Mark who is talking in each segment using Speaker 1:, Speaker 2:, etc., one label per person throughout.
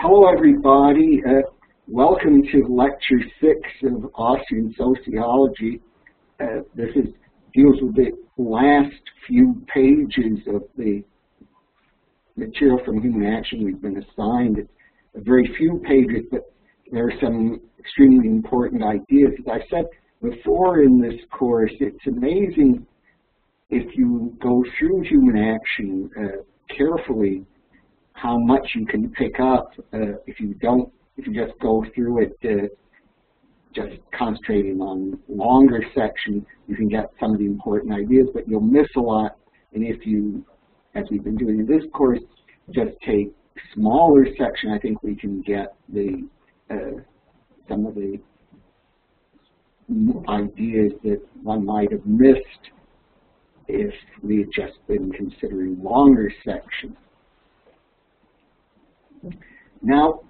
Speaker 1: Hello, everybody. Welcome to Lecture 6 of Austrian Sociology. This deals with the last few pages of the material from Human Action we've been assigned. It's a very few pages, but there are some extremely important ideas. As I said before in this course, it's amazing if you go through Human Action carefully how much you can pick up if you just go through it just concentrating on longer sections. You can get some of the important ideas, but you'll miss a lot. And if you, as we've been doing in this course, just take smaller section, I think we can get the some of the ideas that one might have missed if we had just been considering longer sections. Now,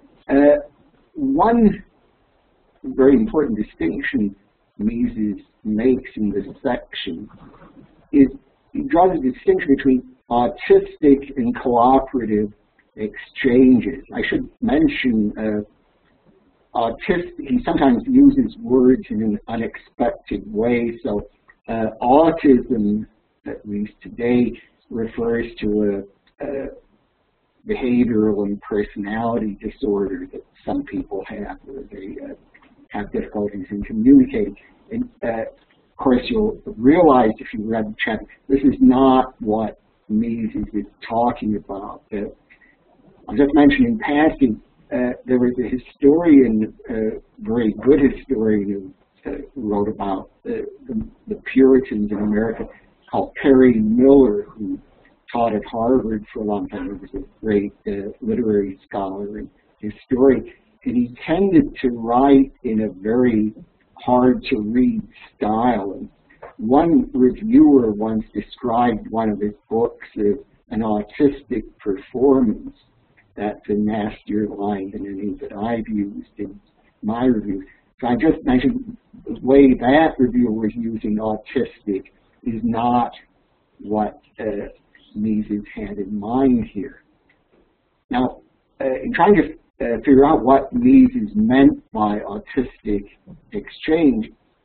Speaker 1: one very important distinction Mises makes in this section is he draws a distinction between autistic and cooperative exchanges. I should mention autistic, he sometimes uses words in an unexpected way, so autism, at least today, refers to a behavioral and personality disorder that some people have, where they have difficulties in communicating. And of course, you'll realize if you read the chapter, this is not what Mises is talking about. I'll just mention in passing, there was a historian, a very good historian who wrote about the Puritans in America, called Perry Miller, who taught at Harvard for a long time. He was a great literary scholar and historian, and he tended to write in a very hard-to-read style. And one reviewer once described one of his books as an autistic performance. That's a nastier line than any that I've used in my reviews. So I just mentioned the way that reviewer was using autistic is not what Mises had in mind here. Now, in trying to figure out what Mises meant by autistic exchange,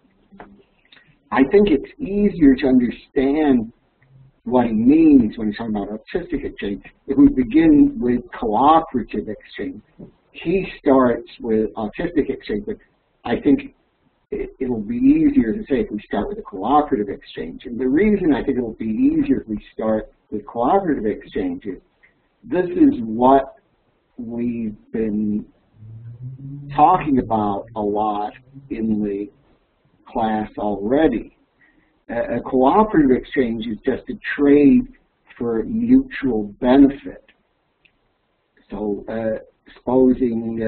Speaker 1: I think it's easier to understand what he means when he's talking about autistic exchange if we begin with cooperative exchange. He starts with autistic exchange, but I think it'll be easier to say if we start with a cooperative exchange. And the reason I think it'll be easier if we start with cooperative exchange is this is what we've been talking about a lot in the class already. A cooperative exchange is just a trade for mutual benefit. So supposing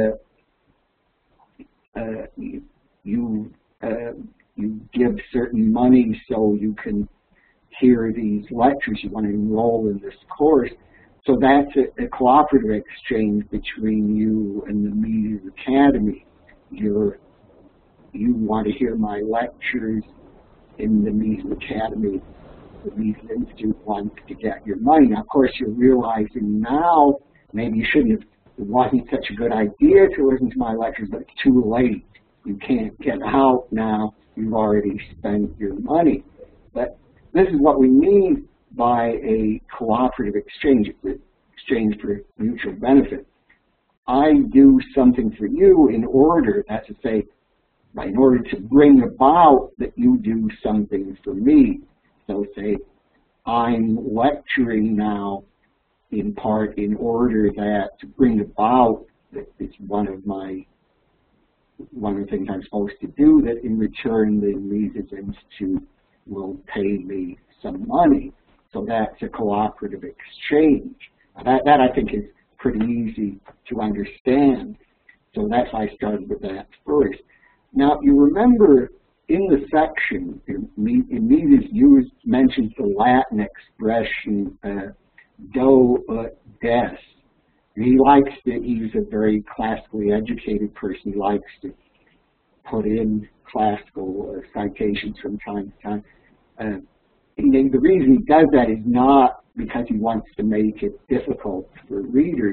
Speaker 1: you give certain money so you can hear these lectures, you want to enroll in this course. So that's a cooperative exchange between you and the Mises Academy. You want to hear my lectures in the Mises Academy. The Mises Institute wants to get your money. Now, of course, you're realizing now maybe you shouldn't have, it wasn't such a good idea to listen to my lectures, but it's too late. You can't get out now. You've already spent your money. But this is what we mean by a cooperative exchange, exchange for mutual benefit. I do something for you in order, that's to say, in order to bring about that you do something for me. So say, I'm lecturing now in part in order that to bring about that it's one of the things I'm supposed to do, that in return the Mises Institute will pay me some money. So that's a cooperative exchange. That I think is pretty easy to understand. So that's why I started with that first. Now you remember in the section, Mises mentions the Latin expression do ut des. He likes to, he's a very classically educated person. He likes to put in classical citations from time to time. And the reason he does that is not because he wants to make it difficult for readers,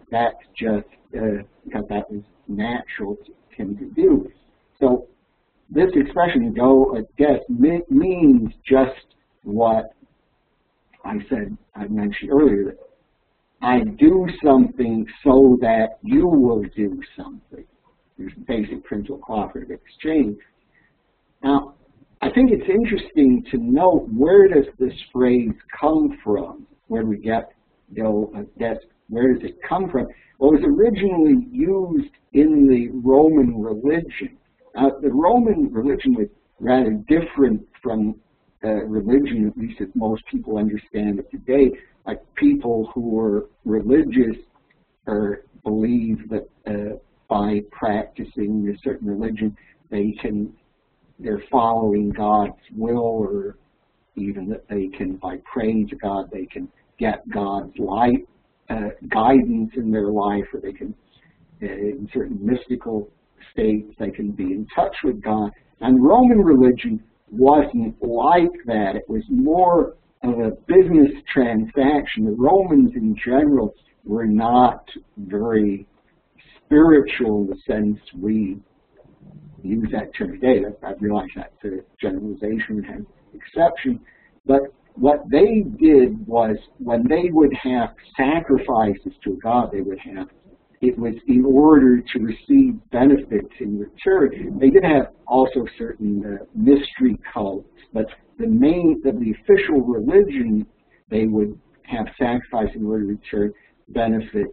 Speaker 1: that's just because that was natural to him to do. So this expression, go a guess, means just what I mentioned earlier, that I do something so that you will do something. There's the basic principle of cooperative exchange. Now, I think it's interesting to note, where does this phrase come from? Where do we get go a guess? Where does it come from? Well, it was originally used in the Roman religion. The Roman religion was rather different from religion, at least as most people understand it today. Like, people who were religious or believe that by practicing a certain religion, they're following God's will, or even that they can, by praying to God, they can get God's light, guidance in their life, or they can, in certain mystical states, they can be in touch with God. And Roman religion wasn't like that. It was more of a business transaction. The Romans in general were not very spiritual in the sense we use that term today. I realize that's a generalization and has exception. But what they did was, when they would have sacrifices to a god, it was in order to receive benefits in return. They did have also certain mystery cults, but the official religion, they would have sacrifice in order to return benefits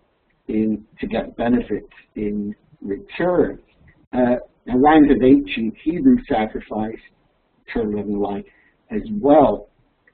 Speaker 1: to get benefits in return. Now, Rhymes of ancient Hebrew sacrifice, term of the life as well.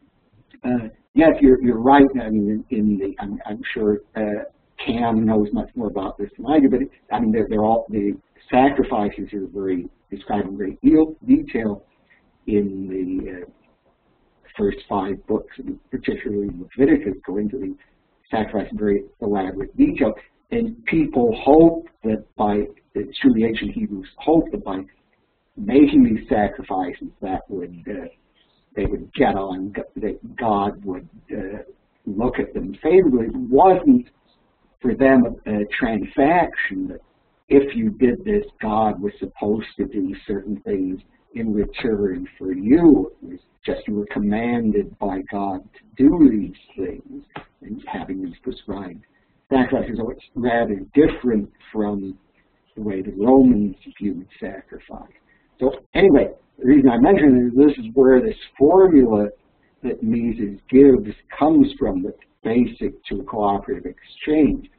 Speaker 1: Yes, you're right. I mean, I'm sure Cam knows much more about this than I do, but they're all, the sacrifices are described in great detail in the first 5 books, and particularly Leviticus, go into the sacrifice in very elaborate detail. And people hope that through the ancient Hebrews, hope that by making these sacrifices, that they would get on, that God would look at them favorably. It wasn't for them a transaction that if you did this, God was supposed to do certain things in return for you. It was just, you were commanded by God to do these things, and having these prescribed sacrifices. So it's rather different from the way the Romans viewed sacrifice. So anyway, the reason I mention it is this is where this formula that Mises gives comes from, that's basic to cooperative exchange.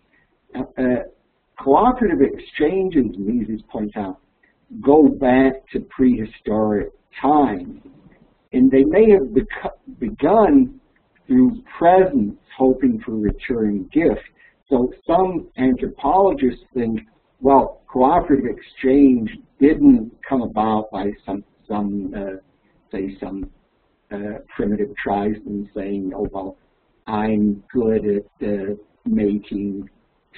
Speaker 1: Cooperative exchanges, Mises points out, go back to prehistoric times, and they may have begun through presents, hoping for return gifts. So some anthropologists think, well, cooperative exchange didn't come about by some primitive tribesman saying, oh, well, I'm good at making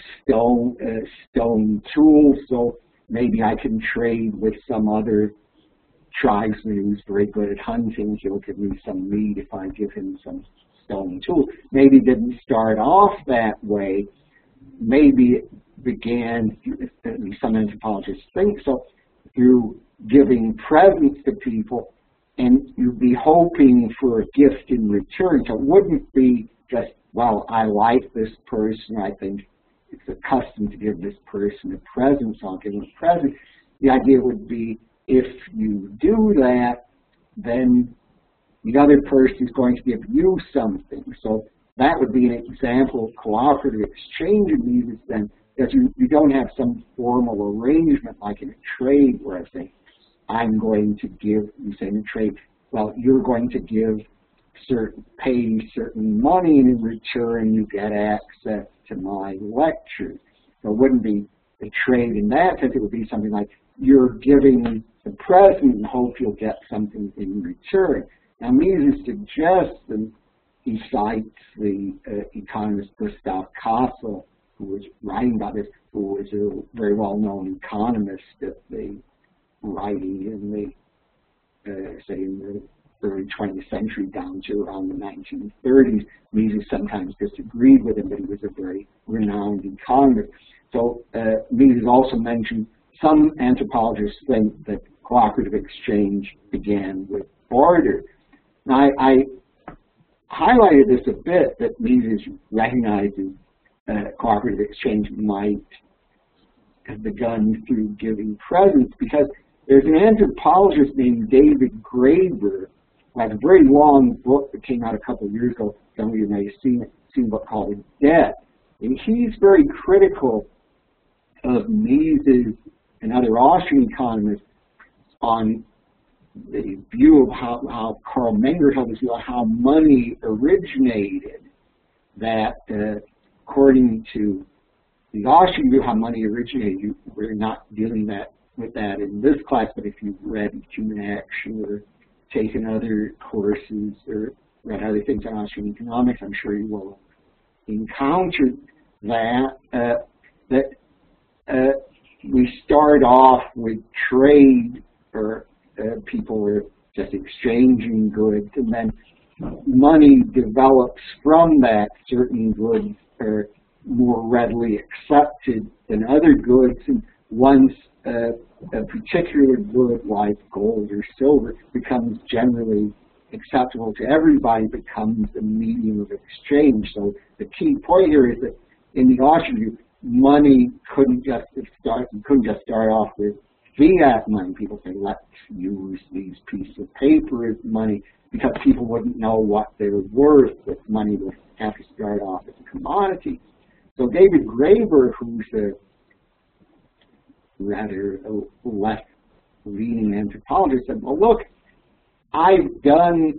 Speaker 1: stone tools, so maybe I can trade with some other tribesman who's very good at hunting. He'll give me some meat if I give him some stone tools. Maybe it didn't start off that way. Maybe it began, at least some anthropologists think so, through giving presents to people, and you'd be hoping for a gift in return. So it wouldn't be just, well, I like this person, I think it's a custom to give this person a present, so I'll give him a present. The idea would be, if you do that, then the other person is going to give you something. So that would be an example of cooperative exchange in Mises then, because you don't have some formal arrangement like in a trade where I say, I'm going to give, you say in a trade, well, you're going to pay certain money, and in return you get access to my lectures. So it wouldn't be a trade in that sense. It would be something like, you're giving the present and hope you'll get something in return. Now Mises suggests, and he cites the economist Gustav Cassel, who was writing about this, who was a very well-known economist at the writing in the, say, in the early 20th century down to around the 1930s. Mises sometimes disagreed with him, but he was a very renowned economist. So Mises also mentioned some anthropologists think that cooperative exchange began with barter. Now, I highlighted this a bit, that Mises recognizes cooperative exchange might have begun through giving presents, because there's an anthropologist named David Graeber who has a very long book that came out a couple of years ago. Some of you may have seen a book called Debt. And he's very critical of Mises and other Austrian economists on the view of how Karl Menger held this view of how money originated, that according to the Austrian view of how money originated, we're not dealing with that in this class, but if you've read Human Action or taken other courses or read other things on Austrian economics, I'm sure you will encounter that, we start off with trade, or people were just exchanging goods, and then money develops from that. Certain goods are more readily accepted than other goods, and once a particular good like gold or silver becomes generally acceptable to everybody, it becomes a medium of exchange. So the key point here is that in the Austrian view, money couldn't just start off with fiat money. People say, let's use these pieces of paper as money, because people wouldn't know what they were worth, that money would have to start off as a commodity. So David Graeber, who's a rather left-leaning anthropologist, said, well, look, I and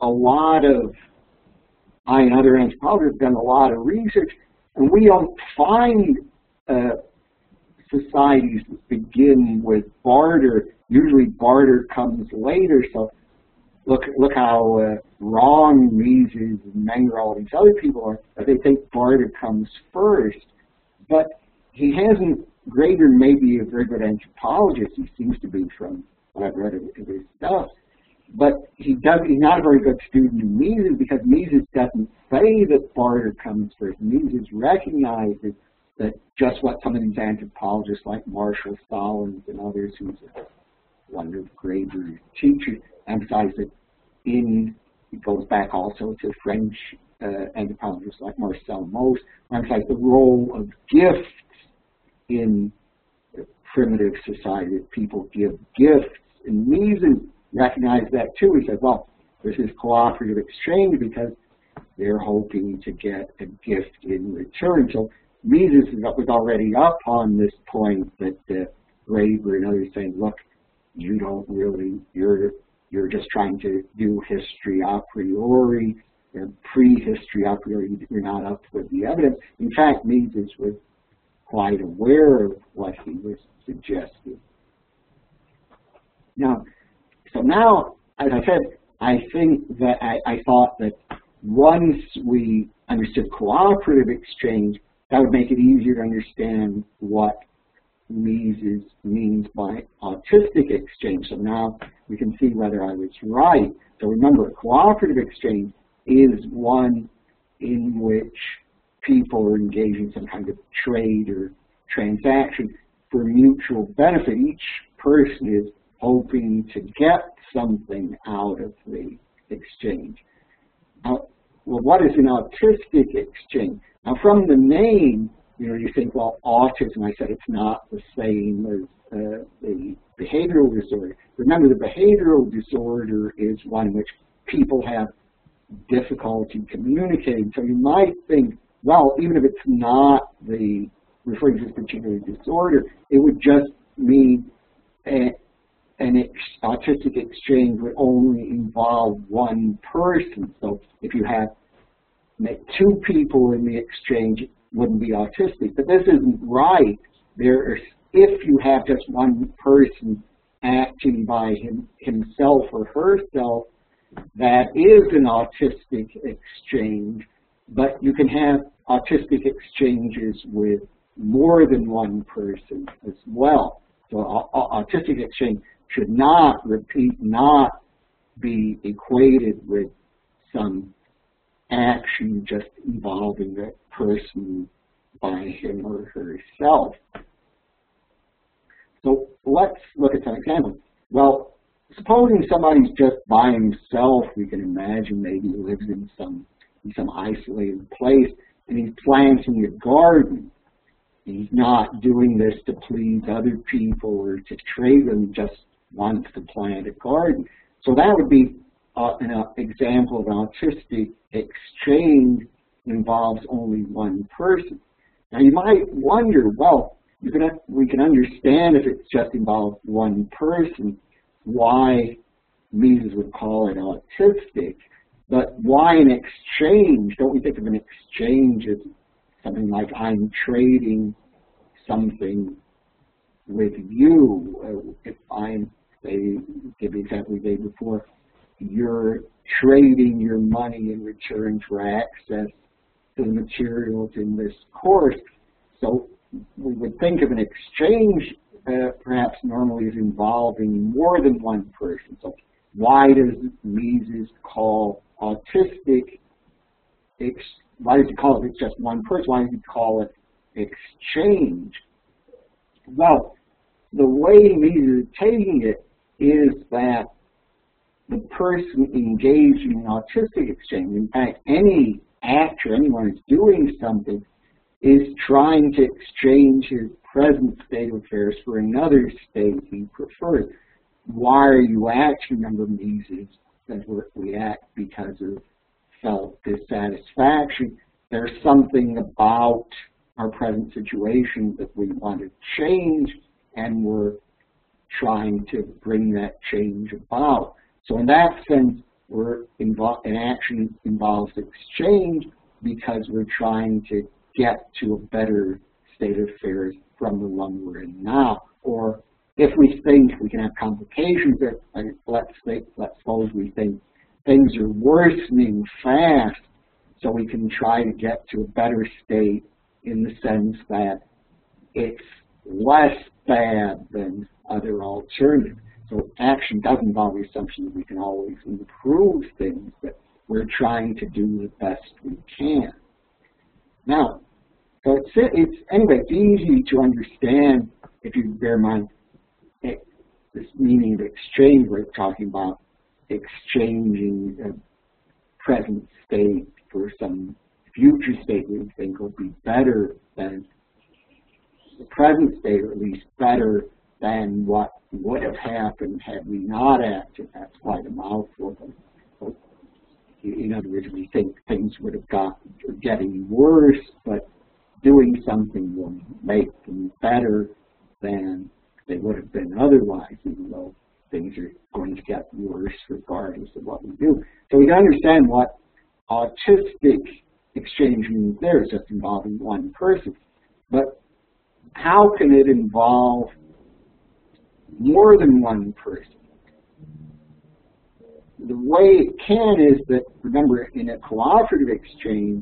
Speaker 1: other anthropologists have done a lot of research, and we don't find societies that begin with barter. Usually barter comes later. So look how wrong Mises and Menger, all these other people are, that they think barter comes first. But he hasn't. Graeber may be a very good anthropologist. He seems to be, from what I've read of his stuff. But he's not a very good student of Mises, because Mises doesn't say that barter comes first. Mises recognizes that just what some of these anthropologists like Marshall Solins and others, who's one of Graeber's teachers, emphasize that it goes back also to French anthropologists like Marcel Mauss, emphasize the role of gifts in primitive society, that people give gifts. And Mises recognized that too. He said, well, this is cooperative exchange because they're hoping to get a gift in return. So Mises was already up on this point, that Graeber and others saying, look, you don't really, you're just trying to do history a priori, and prehistory a priori. You're not up with the evidence. In fact, Mises was quite aware of what he was suggesting. Now, as I said, I think that I thought that once we understood cooperative exchange, that would make it easier to understand what Mises means by autistic exchange. So now we can see whether I was right. So remember, cooperative exchange is one in which people are engaging in some kind of trade or transaction for mutual benefit. Each person is hoping to get something out of the exchange. Well, what is an autistic exchange? Now, from the name, you think, well, autism, I said it's not the same as the behavioral disorder. Remember, the behavioral disorder is one in which people have difficulty communicating. So you might think, well, even if it's not referring to this particular disorder, it would just mean an autistic exchange would only involve one person. So if you have two people in the exchange, it wouldn't be autistic. But this isn't right. If you have just one person acting by himself or herself, that is an autistic exchange. But you can have autistic exchanges with more than one person as well. So autistic exchange should not be equated with some action just involving that person by him or herself. So let's look at some examples. Well, supposing somebody's just by himself, we can imagine maybe he lives in some isolated place and he's planting a garden. He's not doing this to please other people or to trade them, he just wants to plant a garden. So that would be an example of an autistic exchange that involves only one person. Now you might wonder, well, we can understand if it's just involves one person, why Mises would call it autistic, but why an exchange? Don't we think of an exchange as something like I'm trading something with you? If I'm, say, give the example we gave before, you're trading your money in return for access to the materials in this course. So we would think of an exchange perhaps normally as involving more than one person. So why does Mises call autistic, why does he call it just one person? Why does he call it exchange? Well, the way Mises is taking it is that the person engaged in an autistic exchange, in fact, any actor, anyone who's doing something, is trying to exchange his present state of affairs for another state he prefers. Why are you acting? Remember, Mises says we act because of felt dissatisfaction. There's something about our present situation that we want to change, and we're trying to bring that change about. So in that sense, an action involves exchange because we're trying to get to a better state of affairs from the one we're in now. Or if we think we can have complications, let's suppose we think things are worsening fast, so we can try to get to a better state in the sense that it's less bad than other alternatives. So action does involve the assumption that we can always improve things, but we're trying to do the best we can. Now, so it's easy to understand if you bear in mind this meaning of exchange. We're talking about exchanging a present state for some future state we think will be better than the present state, or at least better than what would have happened had we not acted. That's quite a mouthful. But in other words, we think things would have getting worse, but doing something will make them better than they would have been otherwise, even though things are going to get worse regardless of what we do. So we can understand what autistic exchange means there. It's just involving one person. But how can it involve more than one person? The way it can is that, remember, in a cooperative exchange,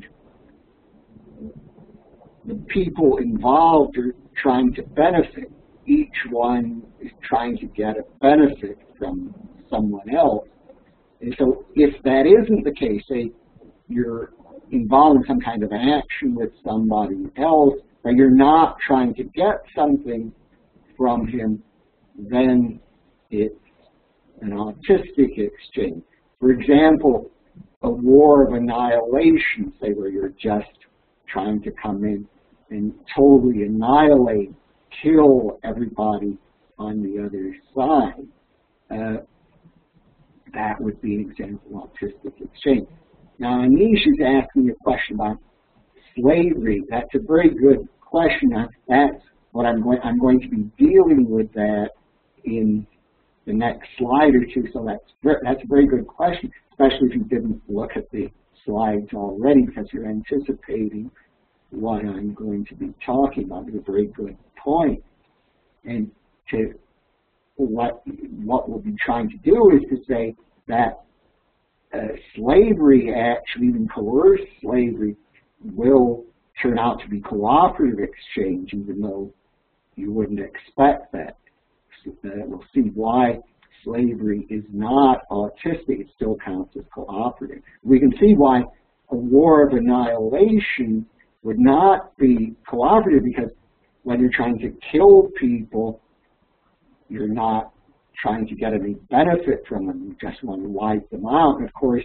Speaker 1: the people involved are trying to benefit. Each one is trying to get a benefit from someone else. And so if that isn't the case, say you're involved in some kind of action with somebody else, but you're not trying to get something from him, then it's an autistic exchange. For example, a war of annihilation, say, where you're just trying to come in and totally annihilate, kill everybody on the other side. That would be an example of autistic exchange. Now, Anish is asking a question about slavery. That's a very good question. That's what I'm going to be dealing with that in the next slide or two. So that's a very good question, especially if you didn't look at the slides already, because you're anticipating what I'm going to be talking about. It's a very good point. And what we'll be trying to do is to say that slavery, actually even coerced slavery, will turn out to be cooperative exchange, even though you wouldn't expect that. We'll see why slavery is not autistic, it still counts as cooperative. We can see why a war of annihilation would not be cooperative, because when you're trying to kill people, you're not trying to get any benefit from them. You just want to wipe them out. And of course,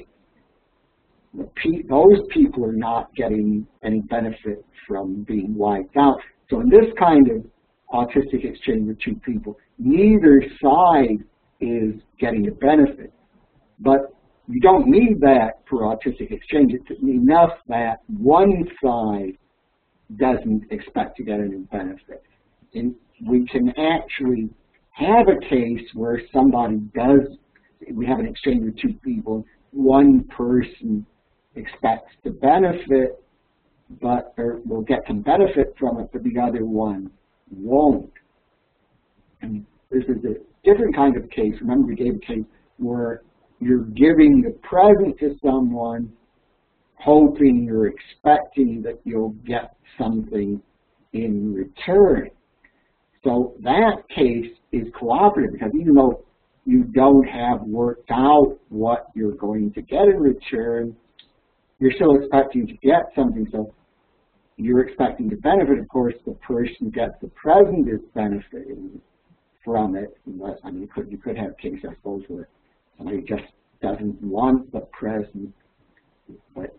Speaker 1: those people are not getting any benefit from being wiped out. So in this kind of autistic exchange with two people, neither side is getting a benefit. But you don't need that for autistic exchange. It's enough that one side doesn't expect to get any benefit. And we can actually have a case where somebody does, we have an exchange with two people, one person expects to benefit, or will get some benefit from it, but the other one won't. And this is a different kind of case. Remember, we gave a case where you're giving the present to someone, hoping or expecting that you'll get something in return. So that case is cooperative, because even though you don't have worked out what you're going to get in return, you're still expecting to get something. So you're expecting to benefit. Of course, the person who gets the present is benefiting from it. Unless, I mean, you could have a case, I suppose, where somebody just doesn't want the present, but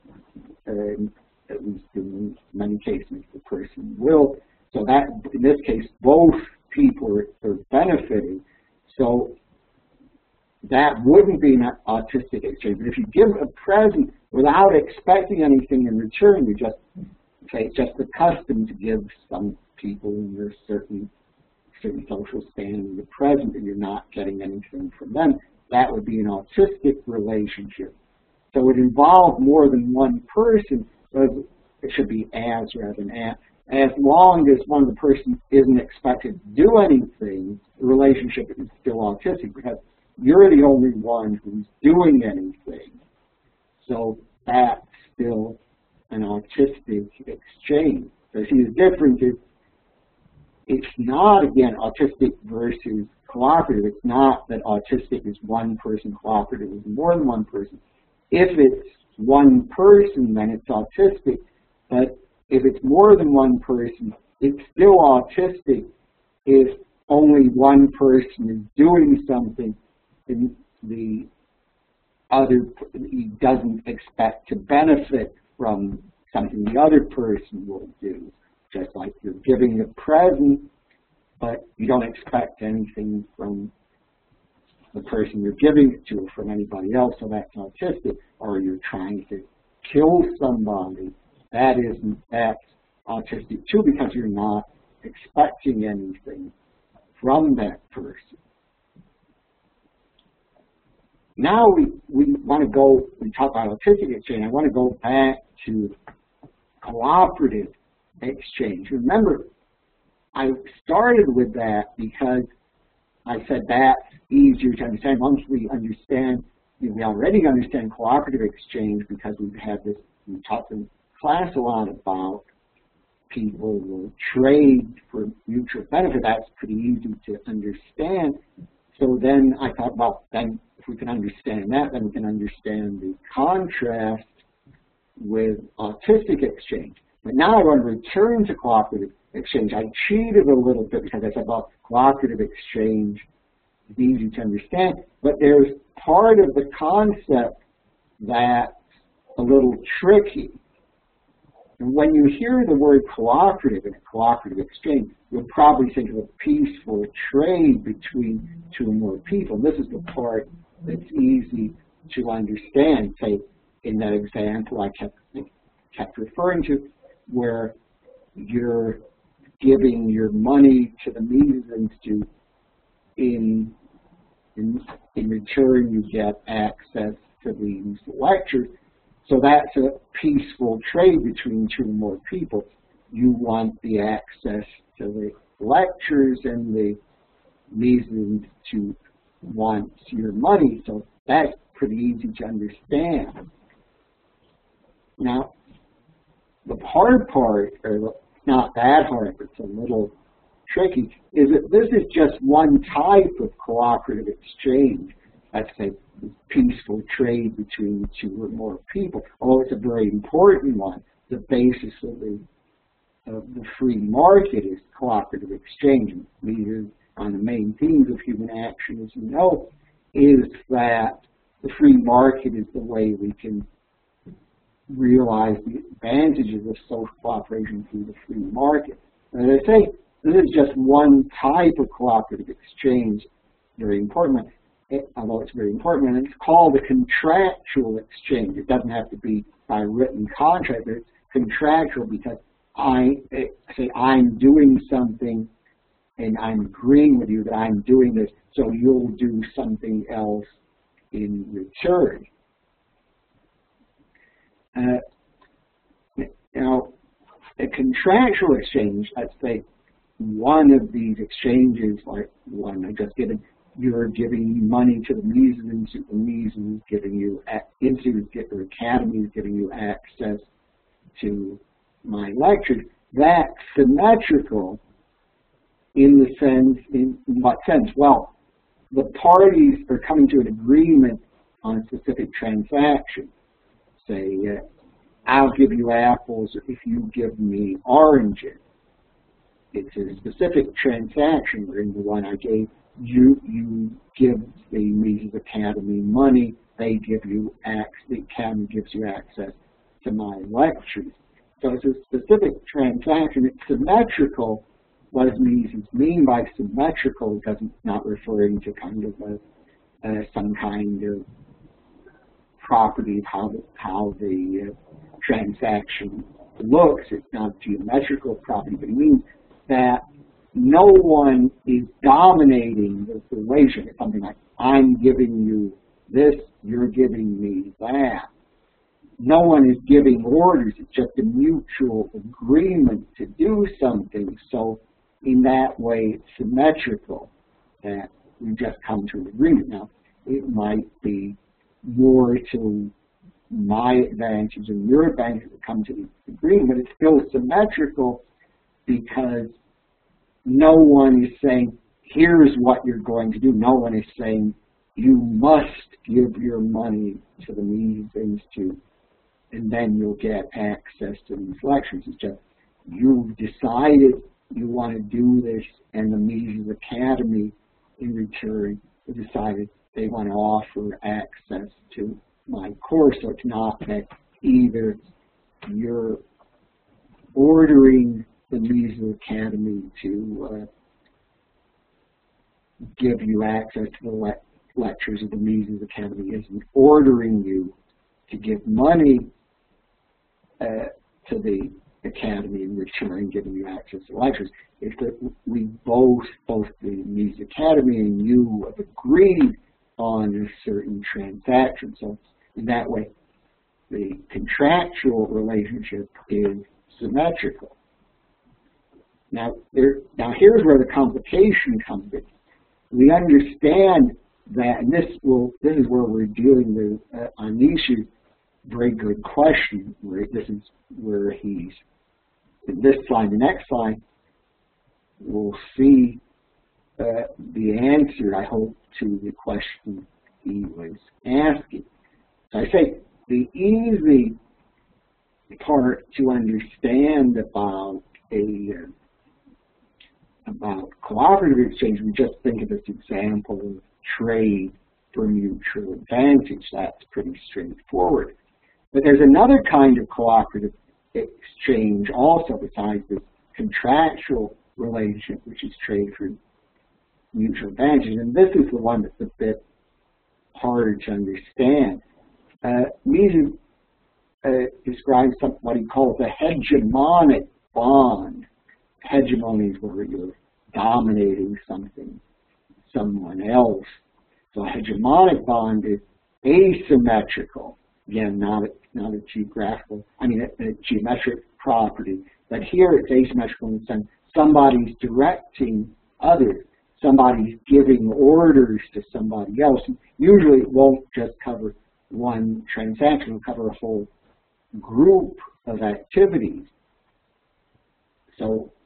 Speaker 1: at least in many cases the person will. So that, in this case, both people are benefiting. So that wouldn't be an autistic exchange. But if you give a present without expecting anything in return, you just say it's just the custom to give some people in your certain social standing the present, and you're not getting anything from them, that would be an autistic relationship. So it would involve more than one person, but it should be as rather than at. As long as one of the persons isn't expected to do anything, the relationship is still autistic, because you're the only one who's doing anything. So that's still an autistic exchange. So see, the difference is it's not, again, autistic versus cooperative. It's not that autistic is one person, cooperative is more than one person. If it's one person, then it's autistic. But if it's more than one person, it's still autistic if only one person is doing something and the other, he doesn't expect to benefit from something the other person will do. Just like you're giving a present, but you don't expect anything from the person you're giving it to or from anybody else, so that's autistic. Or you're trying to kill somebody, that's autistic too, because you're not expecting anything from that person. Now we want to go, we talk about autistic exchange, I want to go back to cooperative exchange. Remember, I started with that because I said that's easier to understand. Once we understand, we already understand cooperative exchange because we've had this, we talked in class a lot about people will trade for mutual benefit. That's pretty easy to understand. So then I thought, well, then if we can understand that, then we can understand the contrast with autistic exchange. But now I want to return to cooperative exchange. I cheated a little bit because I said, well, cooperative exchange is easy to understand, but there's part of the concept that's a little tricky. And when you hear the word cooperative in a cooperative exchange, you'll probably think of a peaceful trade between two or more people. And this is the part that's easy to understand. Say, in that example I kept referring to, where you're giving your money to the Mises Institute, in return you get access to these lectures. So that's a peaceful trade between two or more people. You want the access to the lectures, and the Mises Institute wants your money. So that's pretty easy to understand. Now, the hard part, or not that hard, but it's a little tricky is that this is just one type of cooperative exchange. Let's say peaceful trade between two or more people. Although it's a very important one, the basis of the free market is cooperative exchange. And these are on the main themes of human action, as you know, is that the free market is the way we can realize the advantages of social cooperation through the free market. And as I say, this is just one type of cooperative exchange, very important, although it's very important, and it's called a contractual exchange. It doesn't have to be by written contract, but it's contractual because I say I'm doing something and I'm agreeing with you that I'm doing this, so you'll do something else in return. Now, a contractual exchange, let's say one of these exchanges, like one I just given, you're giving money to the Mises Institute, the Mises is giving you, Institute or Academy is giving you access to my lectures. That's symmetrical in the sense, in what sense? Well, the parties are coming to an agreement on a specific transaction. Say, I'll give you apples if you give me oranges. It's a specific transaction, where in the one I gave, you give the Mises Academy money, they give you the Academy gives you access to my lectures. So it's a specific transaction. It's symmetrical. What does Mises mean by symmetrical? It doesn't, not referring to kind of some kind of property of how the transaction looks. It's not a geometrical property, but it means that no one is dominating the relation. It's something like, I'm giving you this, you're giving me that. No one is giving orders. It's just a mutual agreement to do something. So in that way, it's symmetrical, that we just come to an agreement. Now, it might be more to my advantage and your advantage to come to the agreement, but it's still symmetrical because no one is saying, here's what you're going to do. No one is saying, you must give your money to the Mises Institute and then you'll get access to these lectures. It's just, you've decided you want to do this, and the Mises Academy, in return, has decided they want to offer access to my course. So it's not that either you're ordering the Mises Academy to give you access to the lectures of the Mises Academy, isn't ordering you to give money to the Academy in return, giving you access to lectures. It's that we both the Mises Academy and you have agreed on a certain transaction. So in that way, the contractual relationship is symmetrical. Now here's where the complication comes in. We understand that, and this is where we're dealing with on Nish's very good question. This is where he's, in this slide, the next slide, we'll see the answer, I hope, to the question he was asking. So I say the easy part to understand about cooperative exchange, we just think of this example of trade for mutual advantage. That's pretty straightforward. But there's another kind of cooperative exchange also besides this contractual relationship, which is trade for mutual advantage. And this is the one that's a bit harder to understand. Mises describes what he calls a hegemonic bond. Hegemony is where you're dominating something, someone else. So a hegemonic bond is asymmetrical. Again, not a geographical, a geometric property. But here it's asymmetrical in the sense somebody's directing others. Somebody's giving orders to somebody else. Usually it won't just cover one transaction, it'll cover a whole group of activities. So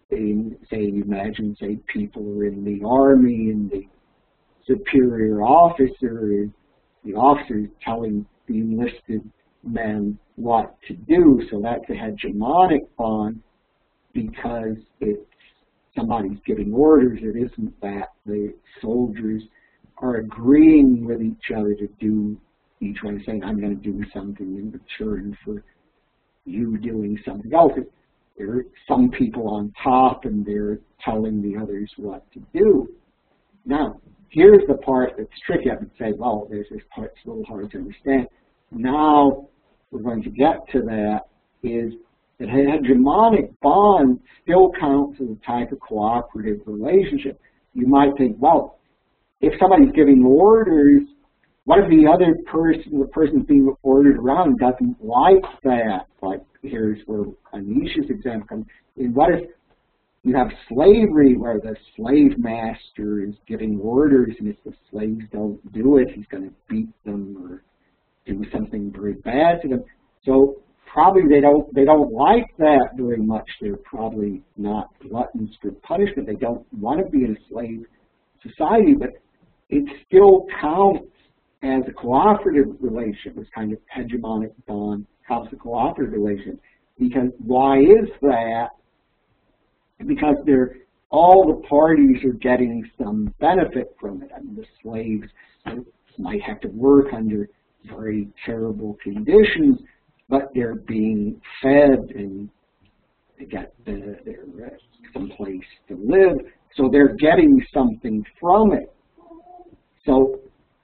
Speaker 1: say, imagine, say, people are in the army and the superior officer is telling the enlisted men what to do. So that's a hegemonic bond because it's somebody's giving orders. It isn't that the soldiers are agreeing with each other to do, each one saying, I'm going to do something in return for you doing something else. There are some people on top and they're telling the others what to do. Now, here's the part that's tricky. I would say, well, there's this part that's a little hard to understand. Now, we're going to get to that, is that hegemonic bond still counts as a type of cooperative relationship. You might think, well, if somebody's giving orders, what if the other person, the person being ordered around, doesn't like that? Like, here's where Anisha's example comes in. What if you have slavery where the slave master is giving orders, and if the slaves don't do it, he's going to beat them or do something very bad to them? So probably they don't like that very much. They're probably not gluttons for punishment. They don't want to be in a slave society, but it still counts as a cooperative relationship. This kind of hegemonic bond counts as a cooperative relationship. Because why is that? Because all the parties are getting some benefit from it. I mean, the slaves might have to work under very terrible conditions, but they're being fed and they get their someplace to live, so they're getting something from it. So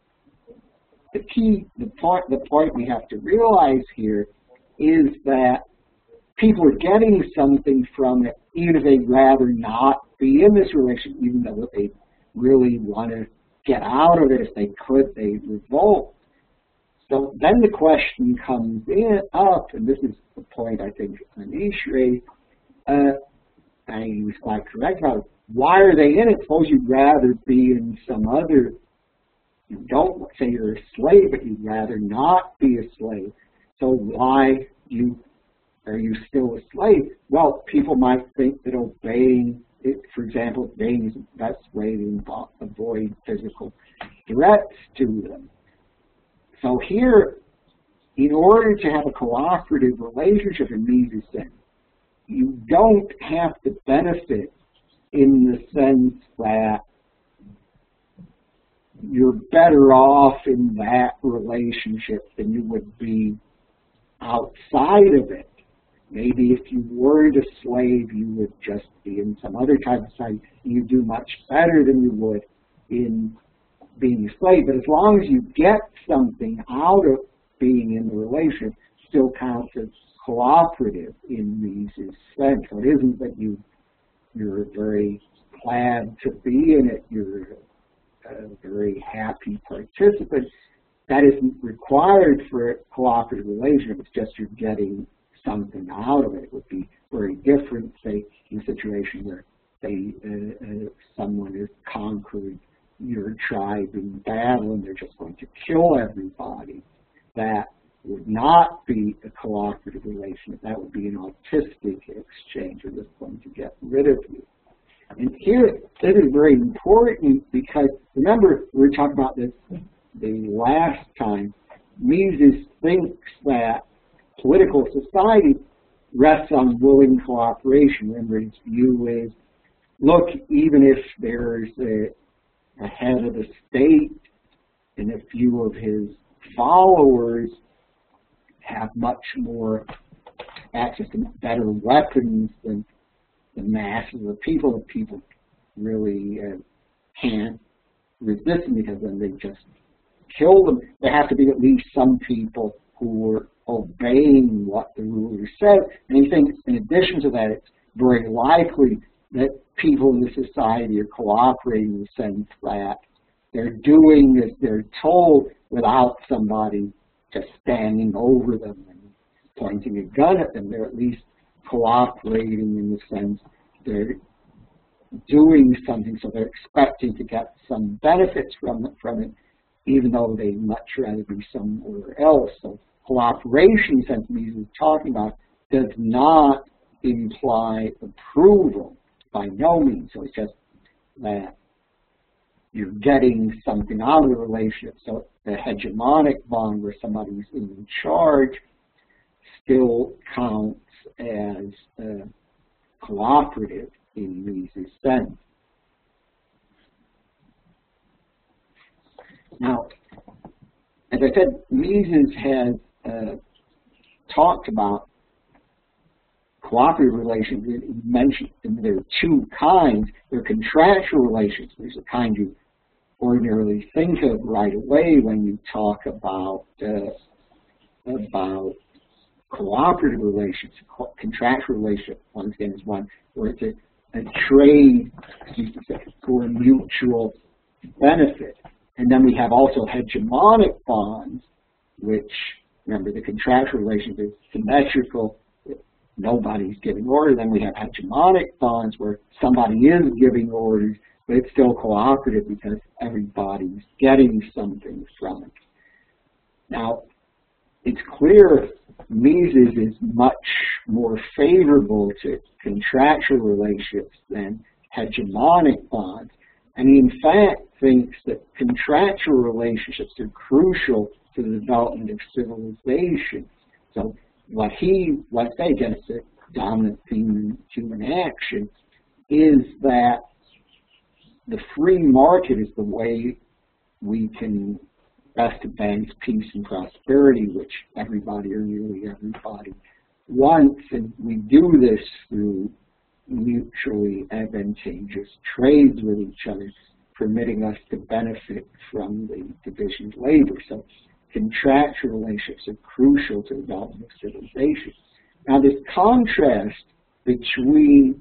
Speaker 1: the point we have to realize here is that people are getting something from it, even if they'd rather not be in this relationship, even though they really want to get out of it. If they could, they revolt. So then the question comes up, and this is the point I think Anish raised, and he was quite correct about it. Why are they in it? Suppose you'd rather be in some other, you don't say you're a slave, but you'd rather not be a slave. So why are you still a slave? Well, people might think that obeying it, for example, obeying is the best way to avoid physical threats to them. So here, in order to have a cooperative relationship in Mises' sense, you don't have to benefit in the sense that you're better off in that relationship than you would be outside of it. Maybe if you weren't a slave, you would just be in some other type of society. You'd do much better than you would in being a slave. But as long as you get something out of being in the relationship, it still counts as cooperative in Mises' sense. So it isn't that you're very glad to be in it, you're a very happy participant. That isn't required for a cooperative relationship. It's just you're getting something out of it. It would be very different, say, in a situation where someone has conquered your tribe in battle and they're just going to kill everybody. That would not be a cooperative relationship. That would be an autistic exchange. They're just going to get rid of you. And here, this is very important because, remember, we were talking about this the last time. Mises thinks that political society rests on willing cooperation. Remember, his view is, look, even if there's a head of the state and a few of his followers have much more access to better weapons than the masses of people, the people really can't resist them because then they just kill them. There have to be at least some people who are obeying what the ruler said. And he thinks, in addition to that, it's very likely that people in the society are cooperating in the sense that they're doing as they're told without somebody just standing over them and pointing a gun at them. They're at least cooperating in the sense they're doing something, so they're expecting to get some benefits from it, even though they'd much rather be somewhere else. So cooperation, since Mises is talking about, does not imply approval. by no means. So it's just that you're getting something out of the relationship. So the hegemonic bond where somebody's in charge still counts as cooperative in Mises' sense. Now, as I said, Mises has talked about cooperative relations. He mentioned there are two kinds. There are contractual relations. There's a kind you ordinarily think of right away when you talk about cooperative relations. Contractual relationship, once again, is one where it's a trade for mutual benefit. And then we have also hegemonic bonds, which, remember, the contractual relationship is symmetrical. Nobody's giving orders. Then we have hegemonic bonds where somebody is giving orders, but it's still cooperative because everybody's getting something from it. Now, it's clear Mises is much more favorable to contractual relationships than hegemonic bonds. And he, in fact, thinks that contractual relationships are crucial to the development of civilization. So what he, let's say, against the dominant theme in human action, is that the free market is the way we can best advance peace and prosperity, which everybody or nearly everybody wants. And we do this through mutually advantageous trades with each other, permitting us to benefit from the division of labor. So contractual relationships are crucial to the development of civilization. Now, this contrast between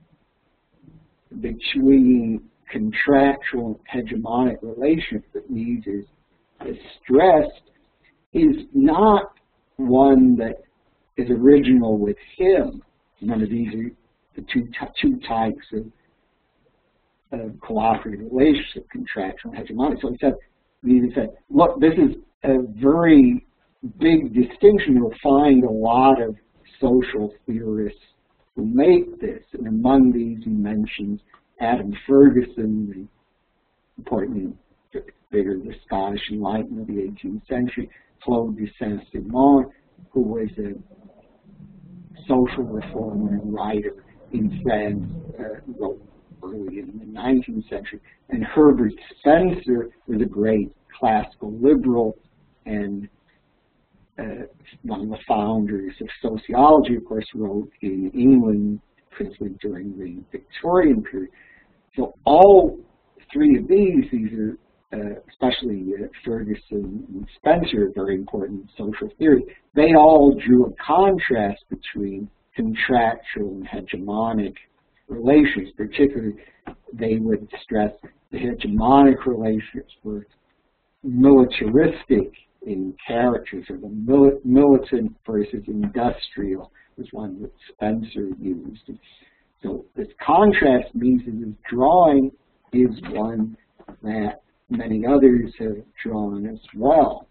Speaker 1: contractual and hegemonic relationships that Mises has stressed is not one that is original with him. Remember, these are the two types of cooperative relationship, contractual and hegemonic. So Mises said, look, this is a very big distinction. You'll find a lot of social theorists who make this. And among these, he mentions Adam Ferguson, the important figure, the Scottish Enlightenment of the 18th century, Claude de Saint-Simon, who was a social reformer and writer in France, wrote early in the 19th century, and Herbert Spencer was a great classical liberal and one of the founders of sociology, of course, wrote in England, principally during the Victorian period. So all three of these are especially Ferguson and Spencer, very important social theory. They all drew a contrast between contractual and hegemonic relations. Particularly, they would stress the hegemonic relationships were militaristic in character, so the militant versus industrial was one that Spencer used. So this contrast Mises is drawing is one that many others have drawn as well.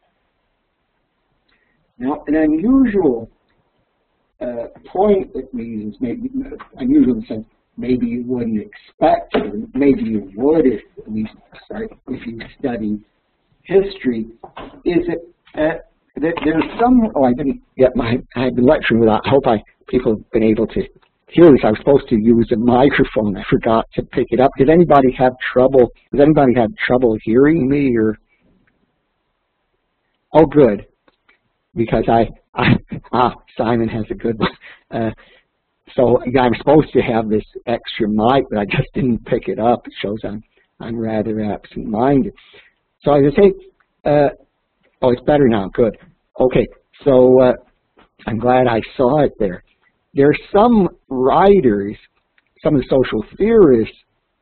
Speaker 1: Now, an unusual point that Mises made, unusual in the sense maybe you wouldn't expect, or maybe you would if you study history, is that there's some. Oh, I didn't get I've been lecturing without. I hope people have been able to hear this. I was supposed to use a microphone. I forgot to pick it up. Did anybody have trouble? Does anybody have trouble hearing me? Or oh, good, because Simon has a good one. So yeah, I'm supposed to have this extra mic, but I just didn't pick it up. It shows I'm rather absent-minded. So as I say, oh, it's better now. Good. Okay. So I'm glad I saw it there. There are some writers, some of the social theorists,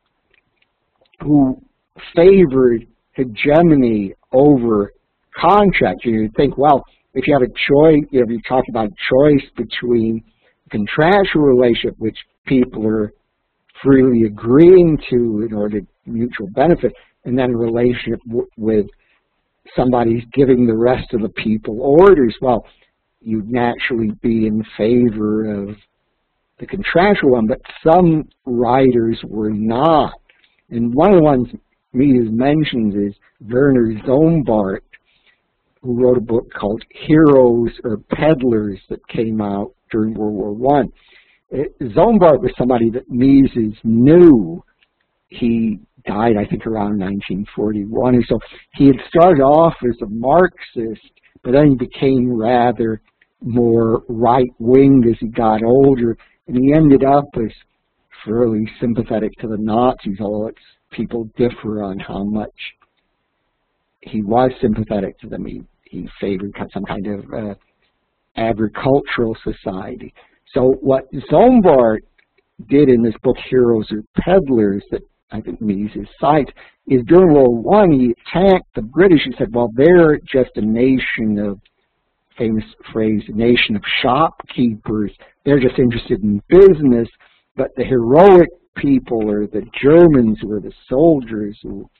Speaker 1: who favored hegemony over contract. You think, well, if you have a choice, if you talk about choice between contractual relationship, which people are freely agreeing to in order to mutual benefit, and then a relationship with somebody's giving the rest of the people orders, well, you'd naturally be in favor of
Speaker 2: the contractual one, but some writers were not. And one of the ones Mises mentions is Werner Zombart, who wrote a book called Heroes or Peddlers that came out during World War I. Zombart was somebody that Mises knew. He died, I think, around 1941 or so. He had started off as a Marxist, but then he became rather more right-wing as he got older, and he ended up as fairly sympathetic to the Nazis, although people differ on how much he was sympathetic to them. He favored some kind of agricultural society. So what Zombart did in this book, Heroes or Peddlers, that I think Mises cites, is during World War I, he attacked the British. He said, well, they're just a nation of, famous phrase, a nation of shopkeepers. They're just interested in business, but the heroic people are the Germans, who are the soldiers who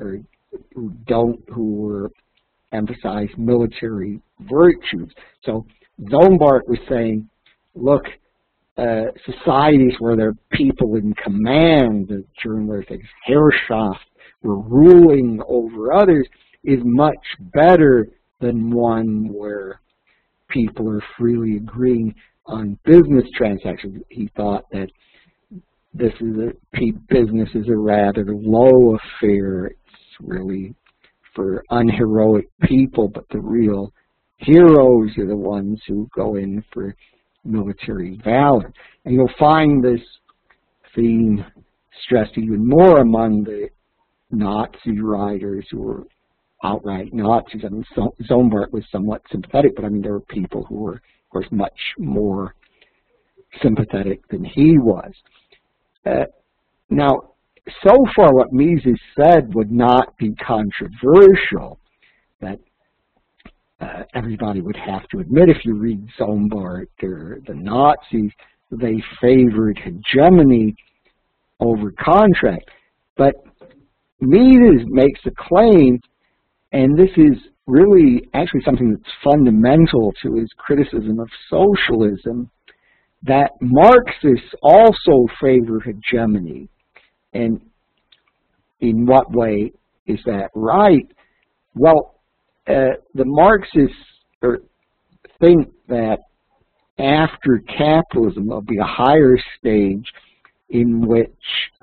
Speaker 2: emphasize military virtues. So Zombart was saying, look, societies where there are people in command, the German word is Herrschaft, were ruling over others, is much better than one where people are freely agreeing on business transactions. He thought that business is a rather low affair. It's really for unheroic people, but the real heroes are the ones who go in for military valor. And you'll find this theme stressed even more among the Nazi writers who were outright Nazis. I mean, Zombart was somewhat sympathetic, but I mean, there were people who were, of course, much more sympathetic than he was. Now, so far what Mises said would not be controversial, that everybody would have to admit. If you read Zombart or the Nazis, they favored hegemony over contract. But Mises makes a claim, and this is really actually something that's fundamental to his criticism of socialism, that Marxists also favor hegemony. And in what way is that right? Well, the Marxists think that after capitalism there'll be a higher stage in which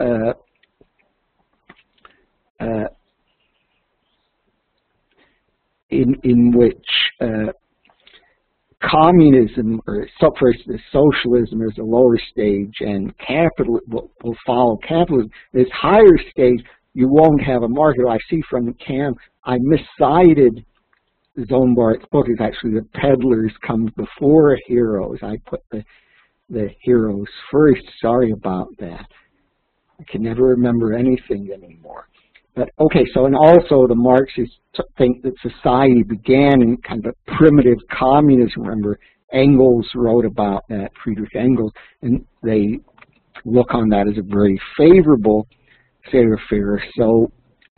Speaker 2: communism, or first socialism, is a lower stage, and capital will follow capitalism. This higher stage, you won't have a market. I see from the CAM, I miscited Zombart's book. It's actually the Peddlers comes before Heroes. I put the Heroes first. Sorry about that. I can never remember anything anymore. But okay, so, and also the Marxists think that society began in kind of a primitive communism. Remember, Engels wrote about that, Friedrich Engels, and they look on that as a very favorable state of affairs. So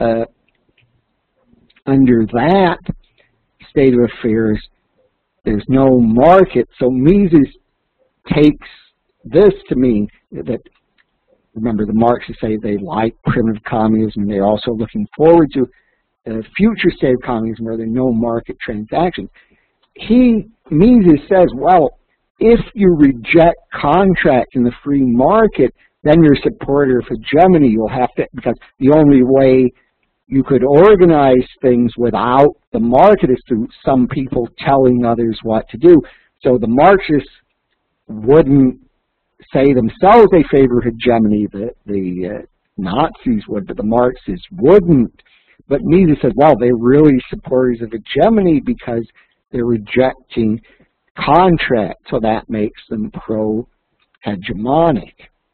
Speaker 2: under that state of affairs, there's no market. So Mises takes this to mean that, remember, the Marxists say they like primitive communism. They're also looking forward to a future state of communism where there are no market transactions. Mises says, well, if you reject contract in the free market, then you're a supporter of hegemony. You'll have to, because the only way you could organize things without the market is through some people telling others what to do. So the Marxists wouldn't say themselves they favor hegemony, the Nazis would, but the Marxists wouldn't. But Mises says, well, they're really supporters of hegemony because they're rejecting contract, so that makes them pro-hegemonic.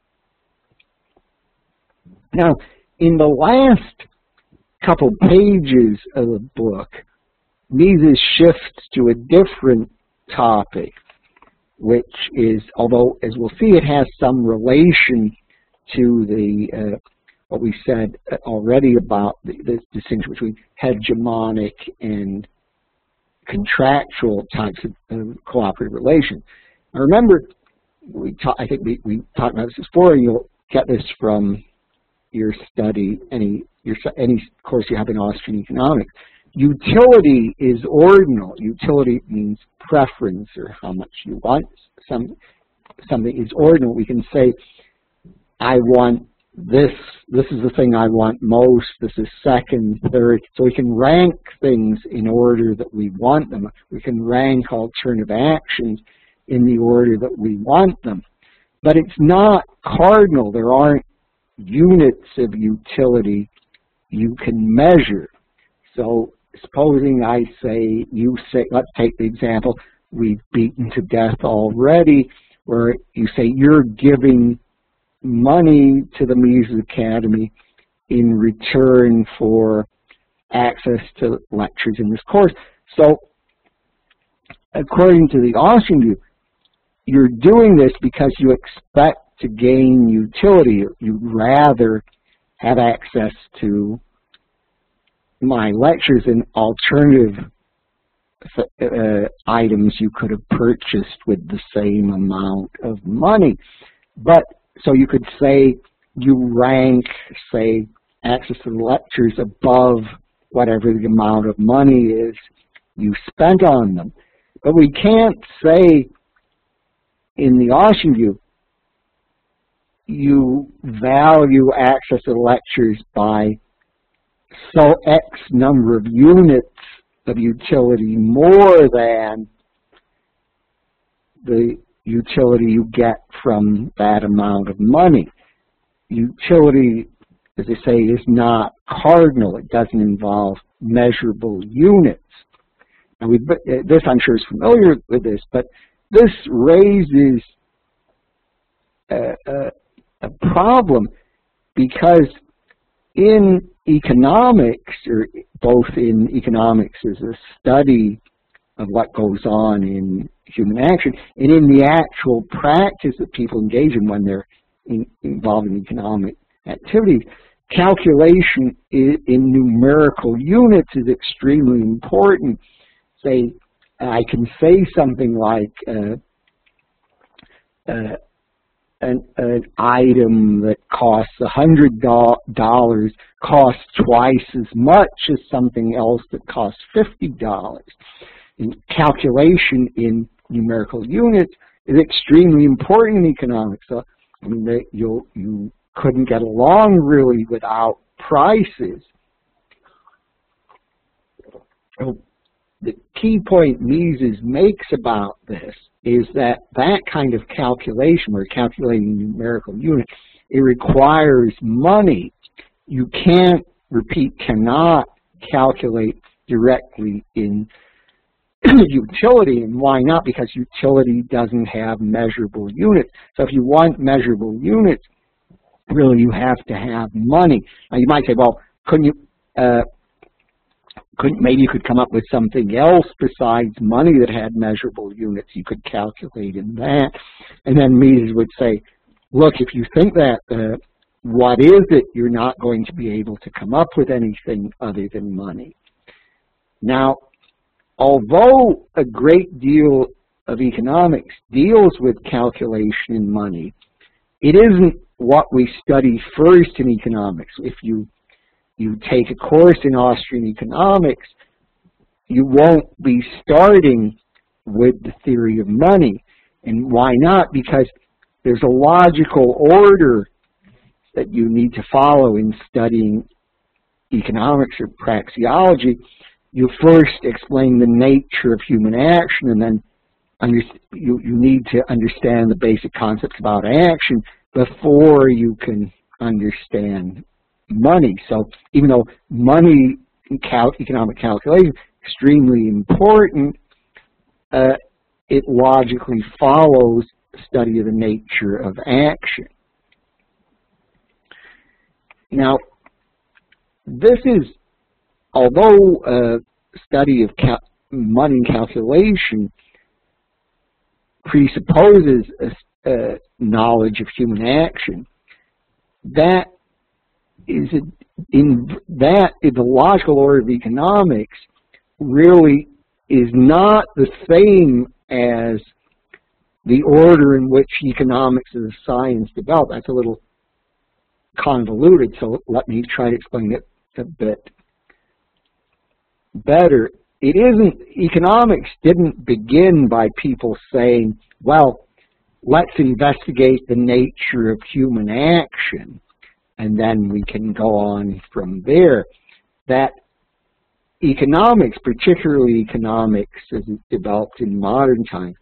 Speaker 2: Now, in the last couple pages of the book, Mises shifts to a different topic, which is, although as we'll see, it has some relation to the what we said already about the distinction between hegemonic and contractual types of cooperative relations. Now remember, I think we talked about this before, and you'll get this from your study, any course you have in Austrian economics. Utility is ordinal. Utility means preference, or how much you want. Something is ordinal. We can say, I want this. This is the thing I want most. This is second, third. So we can rank things in order that we want them. We can rank alternative actions in the order that we want them. But it's not cardinal. There aren't units of utility you can measure. So supposing I say, you say, let's take the example we've beaten to death already, where you say you're giving money to the Mises Academy in return for access to lectures in this course. So according to the Austrian view, you're doing this because you expect to gain utility. You'd rather have access to my lectures and alternative items you could have purchased with the same amount of money. But so you could say you rank, say, access to the lectures above whatever the amount of money is you spent on them. But we can't say in the Austrian view you value access to the lectures by so X number of units of utility more than the utility you get from that amount of money. Utility, as I say, is not cardinal. It doesn't involve measurable units. And this, I'm sure, is familiar with this, but this raises a problem, because in economics, or both in economics as a study of what goes on in human action, and in the actual practice that people engage in when they're involved in economic activities, calculation in numerical units is extremely important. Say, I can say something like an item that costs $100 costs twice as much as something else that costs $50. And calculation in numerical units is extremely important in economics. So, I mean, you couldn't get along really without prices. So the key point Mises makes about this is that kind of calculation, where calculating numerical units, it requires money. You can't, cannot calculate directly in utility. And why not? Because utility doesn't have measurable units. So if you want measurable units, really you have to have money. Now you might say, well, maybe you could come up with something else besides money that had measurable units you could calculate in that. And then Mises would say, look, if you think that, what is it? You're not going to be able to come up with anything other than money. Now, although a great deal of economics deals with calculation in money, it isn't what we study first in economics. If you take a course in Austrian economics, you won't be starting with the theory of money. And why not? Because there's a logical order that you need to follow in studying economics or praxeology. You first explain the nature of human action, and then you need to understand the basic concepts about action before you can understand money. So even though money in economic calculation is extremely important, it logically follows the study of the nature of action. Now, this is, although a study of money calculation presupposes a knowledge of human action, that is in the logical order of economics really is not the same as the order in which economics as a science developed. That's a little convoluted, so let me try to explain it a bit better. Economics didn't begin by people saying, well, let's investigate the nature of human action, and then we can go on from there. That economics, particularly economics as it developed in modern times,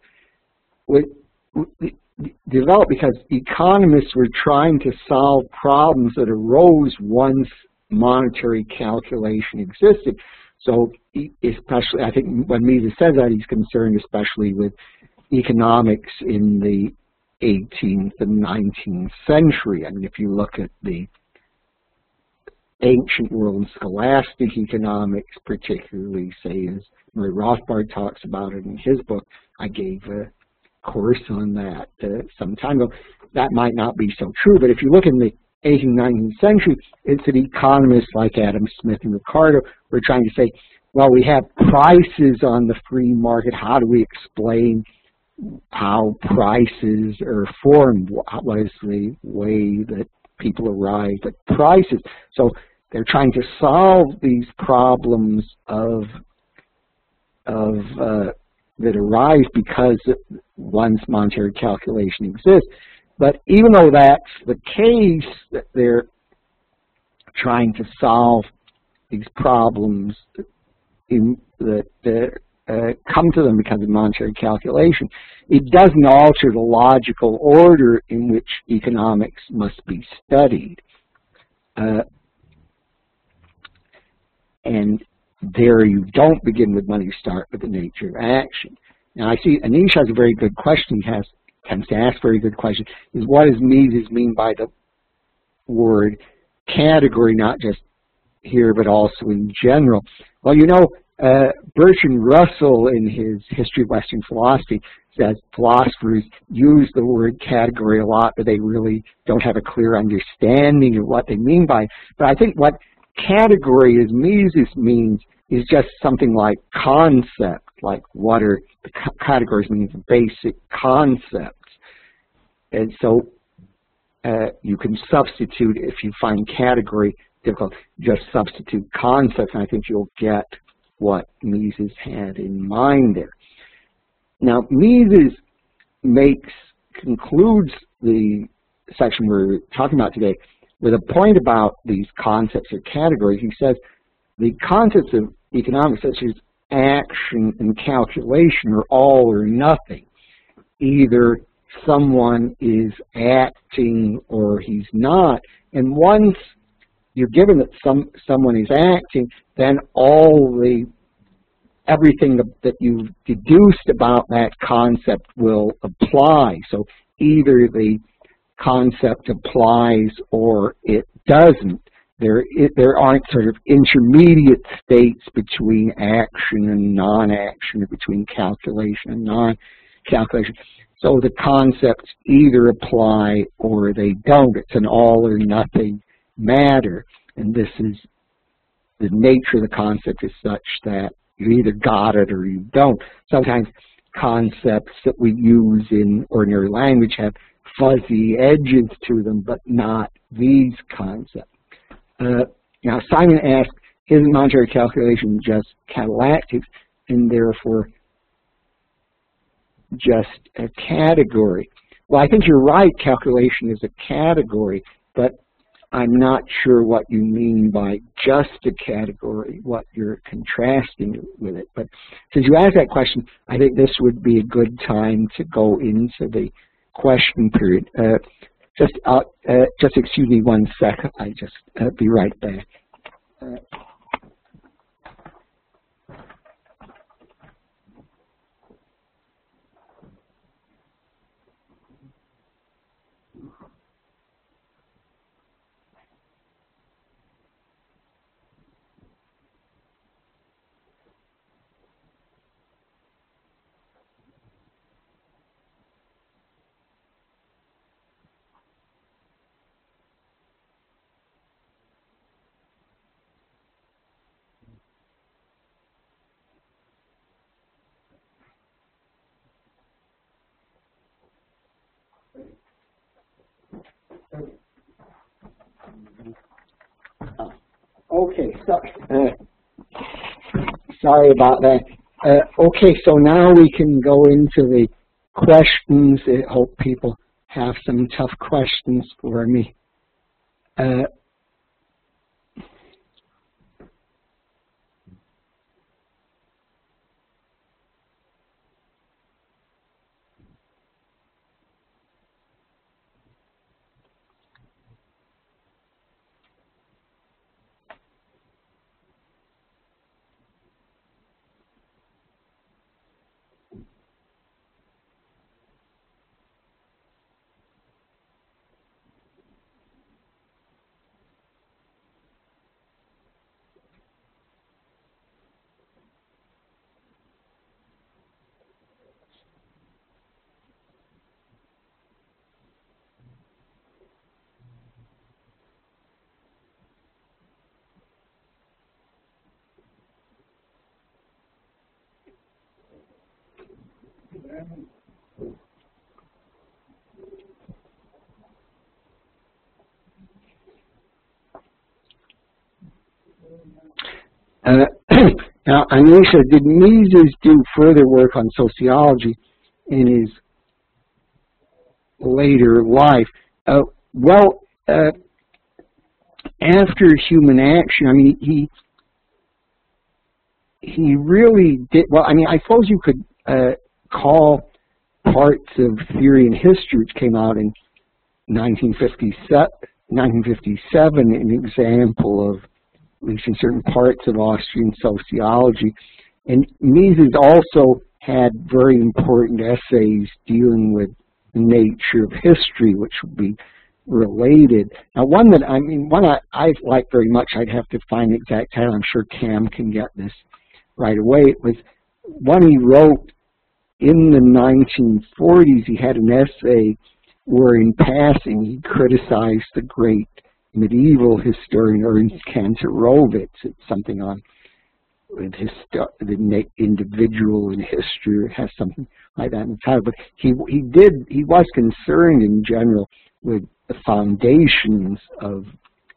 Speaker 2: developed because economists were trying to solve problems that arose once monetary calculation existed. So especially, I think when Mises says that, he's concerned especially with economics in the 18th and 19th century. I mean, if you look at the ancient world and scholastic economics, particularly, say, as Murray Rothbard talks about it in his book, I gave a course on that some time ago. That might not be so true, but if you look in the 18th, 19th century, it's that economists like Adam Smith and Ricardo were trying to say, well, we have prices on the free market. How do we explain how prices are formed? What is the way that people arrive at prices? So they're trying to solve these problems that arise because one's monetary calculation exists. But even though that's the case, that they're trying to solve these problems that come to them because of monetary calculation, it doesn't alter the logical order in which economics must be studied. And there you don't begin with money, you start with the nature of action. Now I see Anish has a very good question, tends to ask very good questions, is what does Mises mean by the word category, not just here but also in general? Well, you know, Bertrand Russell in his History of Western Philosophy says philosophers use the word category a lot, but they really don't have a clear understanding of what they mean by it. But I think what category as Mises means is just something like concept, like what are the categories means basic concepts. And so you can substitute, if you find category difficult, just substitute concepts, and I think you'll get what Mises had in mind there. Now, Mises concludes the section we're talking about today with a point about these concepts or categories. He says the concepts of economics, such as action and calculation, are all or nothing. Either someone is acting or he's not. And once you're given that someone is acting, then everything that you've deduced about that concept will apply. So either the concept applies or it doesn't. There aren't sort of intermediate states between action and non-action, or between calculation and non-calculation. So the concepts either apply or they don't. It's an all or nothing matter. And this is the nature of the concept is such that you either got it or you don't. Sometimes concepts that we use in ordinary language have fuzzy edges to them, but not these concepts. Now, Simon asked, isn't monetary calculation just catalactics and therefore just a category? Well, I think you're right, calculation is a category, but I'm not sure what you mean by just a category, what you're contrasting with it. But since you asked that question, I think this would be a good time to go into the question period. Just excuse me 1 second. I just be right back. Okay, so, sorry about that. Okay, so now we can go into the questions. I hope people have some tough questions for me. Now, Anisha, did Mises do further work on sociology in his later life? Well, after Human Action, I mean, he really did, well, I mean, I suppose you could call parts of Theory and History, which came out in 1957, an example of, at least in certain parts of Austrian sociology. And Mises also had very important essays dealing with the nature of history, which would be related. Now, one I like very much, I'd have to find the exact title. I'm sure Cam can get this right away. It was one he wrote in the 1940s. He had an essay where, in passing, he criticized the great medieval historian Ernst Kantorowicz. It's something on with the individual in history. It has something like that in the title. But he was concerned in general with the foundations of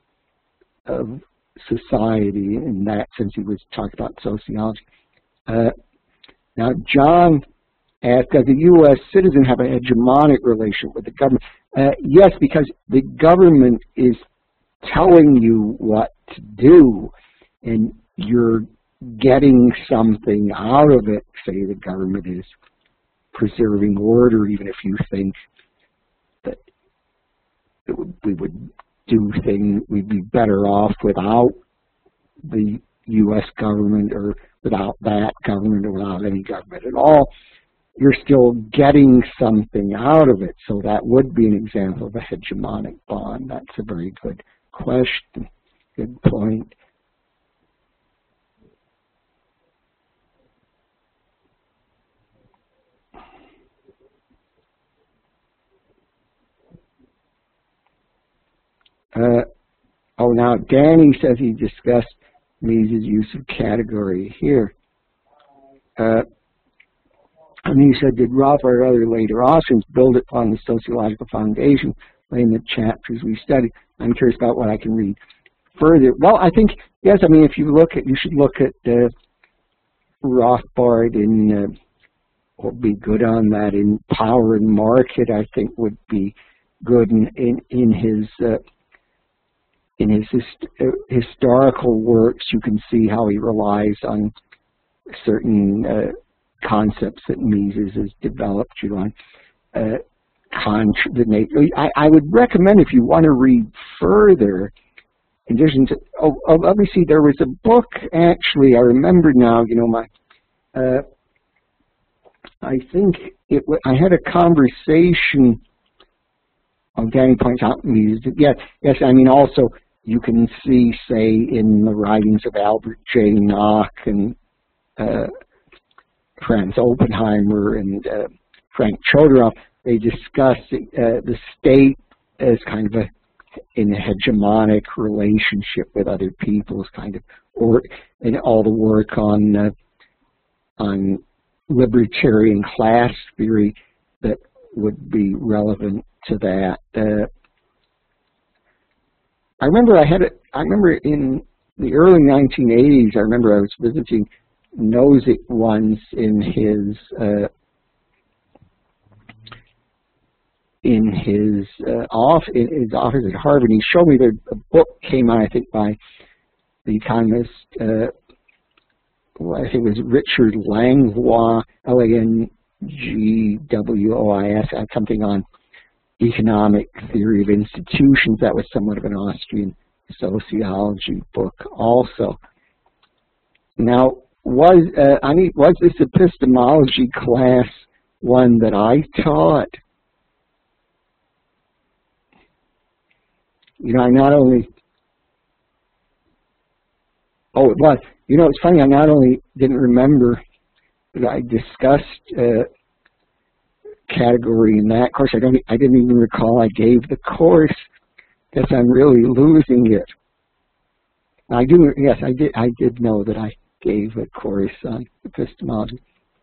Speaker 2: society. In that sense, he was talking about sociology. Now, John asked, does a U.S. citizen have a hegemonic relationship with the government? Yes, because the government is telling you what to do, and you're getting something out of it. Say the government is preserving order, even if you think that we would do things, we'd be better off without the U.S. government, or without that government, or without any government at all. You're still getting something out of it. So that would be an example of a hegemonic bond. That's a very good question. Good point. Oh, now Danny says he discussed Mises' use of category here. And he said, did Roth or other later Austrians build upon the sociological foundation in the chapters we studied? I'm curious about what I can read further. Well, I think, yes, I mean, if you look at, you should look at Rothbard in, what would be good on that, in Power and Market, I think would be good in his historical works. You can see how he relies on certain concepts that Mises has developed. You know, I would recommend, if you want to read further, in addition to, let me see, there was a book, actually, I remember now, you know, I think I had a conversation, Danny points out Mises, yes, I mean, also, you can see, say, in the writings of Albert J. Nock and Franz Oppenheimer and Frank Chodorov, they discuss the state as kind of in a hegemonic relationship with other people's kind of, and all the work on libertarian class theory that would be relevant to that. I remember in the early 1980s, I remember I was visiting Nozick once in his office at Harvard. He showed me that a book came out, I think, by the economist, I think it was Richard Langlois, Langwois, something on economic theory of institutions. That was somewhat of an Austrian sociology book also. Now, was this epistemology class one that I taught? You know, I not only, oh, it was. You know, it's funny, I not only didn't remember that I discussed category in that course, I didn't even recall I gave the course. Guess I'm really losing it. I do, yes, I did know that I gave a course on epistemology.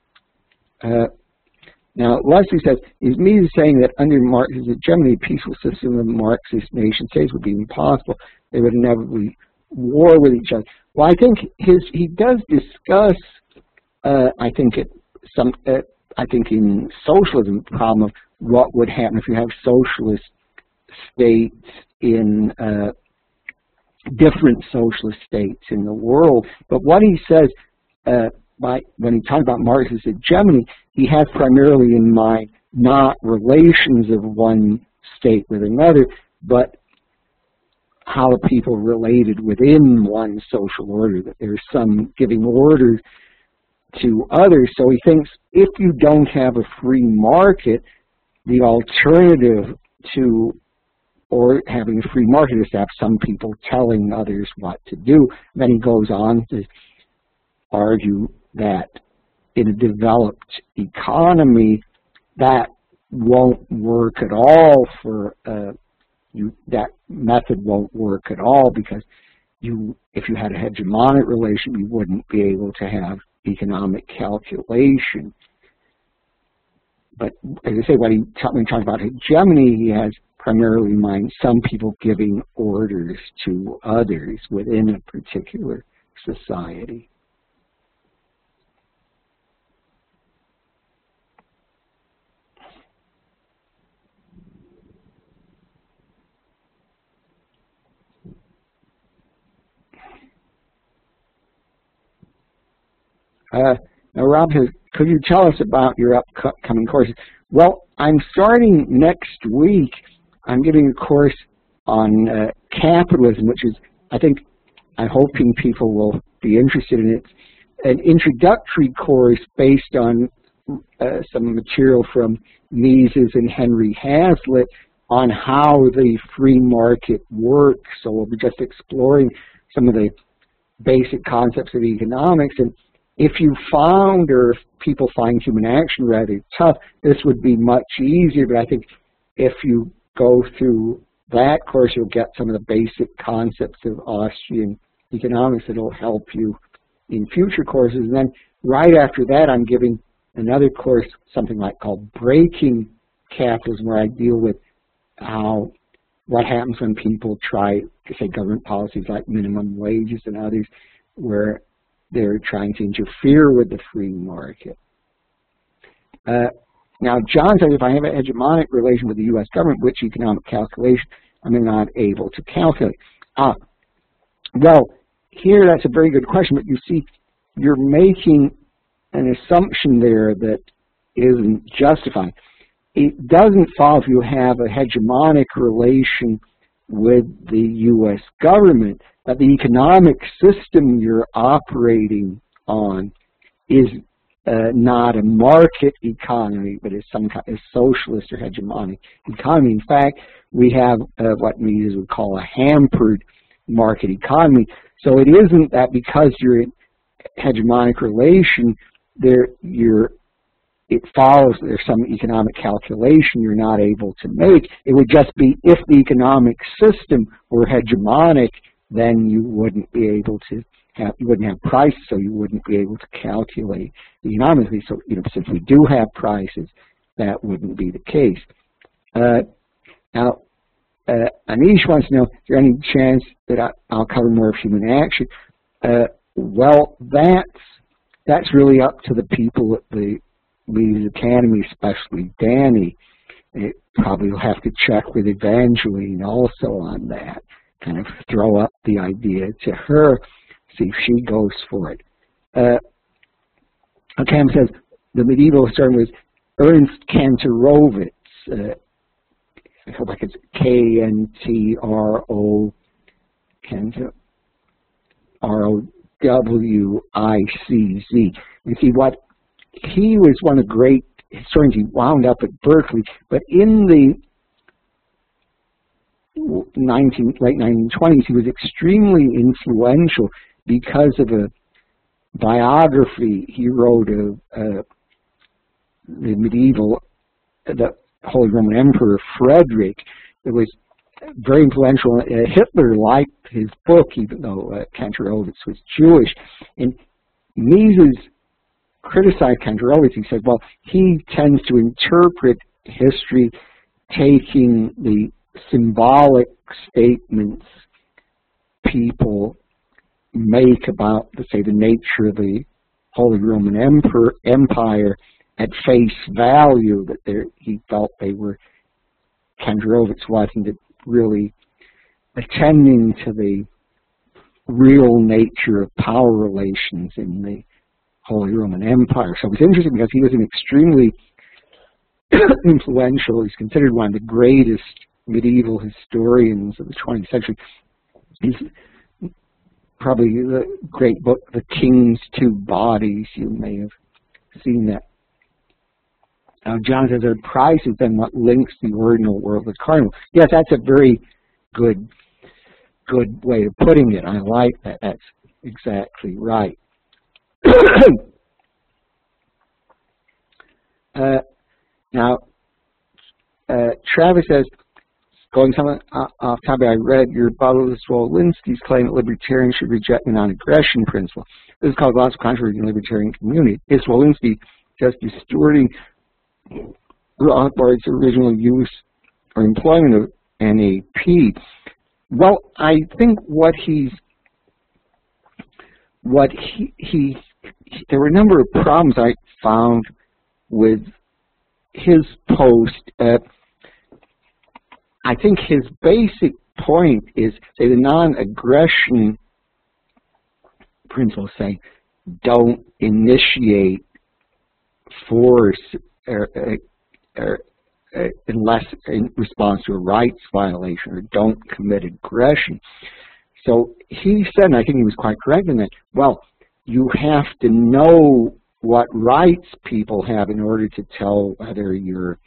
Speaker 2: Now, Leslie says, is Mises saying that under Marx's hegemony, a peaceful system of Marxist nation states would be impossible? They would inevitably war with each other. Well, I think he does discuss, I think in socialism, the problem of what would happen if you have socialist states in different socialist states in the world. But what he says when he talks about Marx's hegemony, he has primarily in mind not relations of one state with another, but how people related within one social order, that there's some giving orders to others. So he thinks if you don't have a free market, the alternative to or having a free market is to have some people telling others what to do. Then he goes on to argue that in a developed economy, that won't work at all for that method won't work at all, because if you had a hegemonic relation, you wouldn't be able to have economic calculation. But as I say, when he talks about hegemony, he has primarily in mind some people giving orders to others within a particular society. Now, Rob says, could you tell us about your upcoming courses? Well, I'm starting next week. I'm giving a course on capitalism, which is, I'm hoping people will be interested in it. An introductory course based on some material from Mises and Henry Hazlitt on how the free market works. So we'll be just exploring some of the basic concepts of economics. And if you found, or if people find human action rather tough, this would be much easier. But I think if you go through that course, you'll get some of the basic concepts of Austrian economics that will help you in future courses. And then right after that, I'm giving another course, something like called Breaking Capitalism, where I deal with what happens when people try to say government policies like minimum wages and others, where they're trying to interfere with the free market. Now, John says, if I have a hegemonic relation with the U.S. government, which economic calculation am I not able to calculate? Well, here that's a very good question, but you see, you're making an assumption there that isn't justified. It doesn't follow if you have a hegemonic relation with the U.S. government that the economic system you're operating on is not a market economy, but is some kind of socialist or hegemonic economy. In fact, we have what Mises would call a hampered market economy. So it isn't that because you're in hegemonic relation, it follows there's some economic calculation you're not able to make. It would just be if the economic system were hegemonic, then you wouldn't be able to have, you wouldn't have prices, so you wouldn't be able to calculate economically. So, since we do have prices, that wouldn't be the case. Now, Anish wants to know, is there any chance that I'll cover more of human action? Well, that's really up to the people at the Mises Academy, especially Danny. Probably will have to check with Evangeline also on that. Kind of throw up the idea to her, see if she goes for it. Cam says the medieval historian was Ernst Kantorowicz. I hope I could say K-N-T-R-O, R-O-W-I-C-Z. You see, what he was one of the great historians. He wound up at Berkeley, but in the late 1920s, he was extremely influential because of a biography he wrote of the Holy Roman Emperor Frederick. It was very influential. Hitler liked his book, even though Kantorowicz was Jewish. And Mises criticized Kantorowicz. He said, well, he tends to interpret history taking the symbolic statements people make about, say, the nature of the Holy Roman Empire at face value, that he felt they were, Kantorowicz wasn't really attending to the real nature of power relations in the Holy Roman Empire. So it was interesting because he was an extremely influential, he's considered one of the greatest medieval historians of the 20th century. He's probably the great book, The King's Two Bodies. You may have seen that. John says, are prices then what links the ordinal world with carnival? Yes, that's a very good way of putting it. I like that. That's exactly right. Now, Travis says, going somewhat off topic, I read your rebuttal to Swolinski's claim that libertarians should reject the non-aggression principle. This has caused lots of controversy in the libertarian community. Is Swolinski just distorting Rothbard's original use or employment of NAP? Well, I think there were a number of problems I found with his post. I think his basic point is, say, the non-aggression principle, saying don't initiate force unless in response to a rights violation, or don't commit aggression. So he said, and I think he was quite correct in that, well, you have to know what rights people have in order to tell whether you're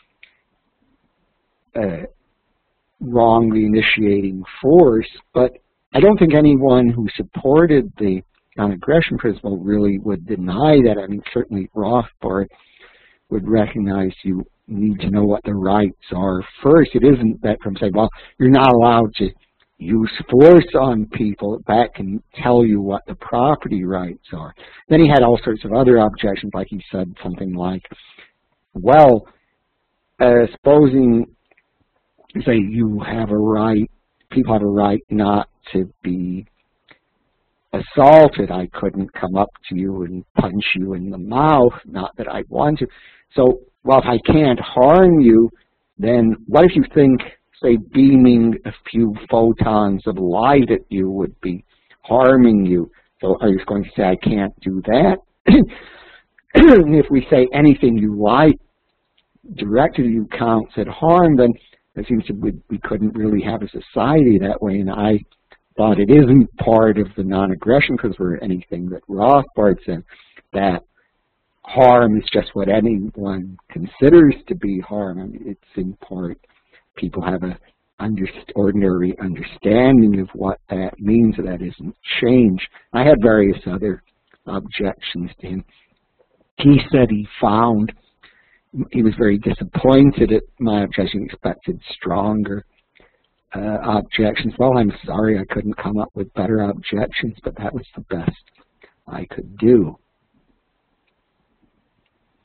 Speaker 2: wrongly initiating force. But I don't think anyone who supported the non-aggression principle really would deny that. I mean, certainly Rothbard would recognize you need to know what the rights are first. It isn't that from saying, well, you're not allowed to use force on people. That can tell you what the property rights are. Then he had all sorts of other objections, like he said something like, well, supposing, say, you have a right, people have a right not to be assaulted. I couldn't come up to you and punch you in the mouth, not that I'd want to. So, well, if I can't harm you, then what if you think, say, beaming a few photons of light at you would be harming you? So are you going to say, I can't do that? And if we say anything you like directed at you counts at harm, then it seems we couldn't really have a society that way. And I thought it isn't part of the non-aggression principle or anything that Rothbard said, that harm is just what anyone considers to be harm. I mean, it's in part, people have an ordinary understanding of what that means. That isn't changed. I had various other objections to him. He said he was very disappointed at my objection, expected stronger objections. Well, I'm sorry I couldn't come up with better objections, but that was the best I could do.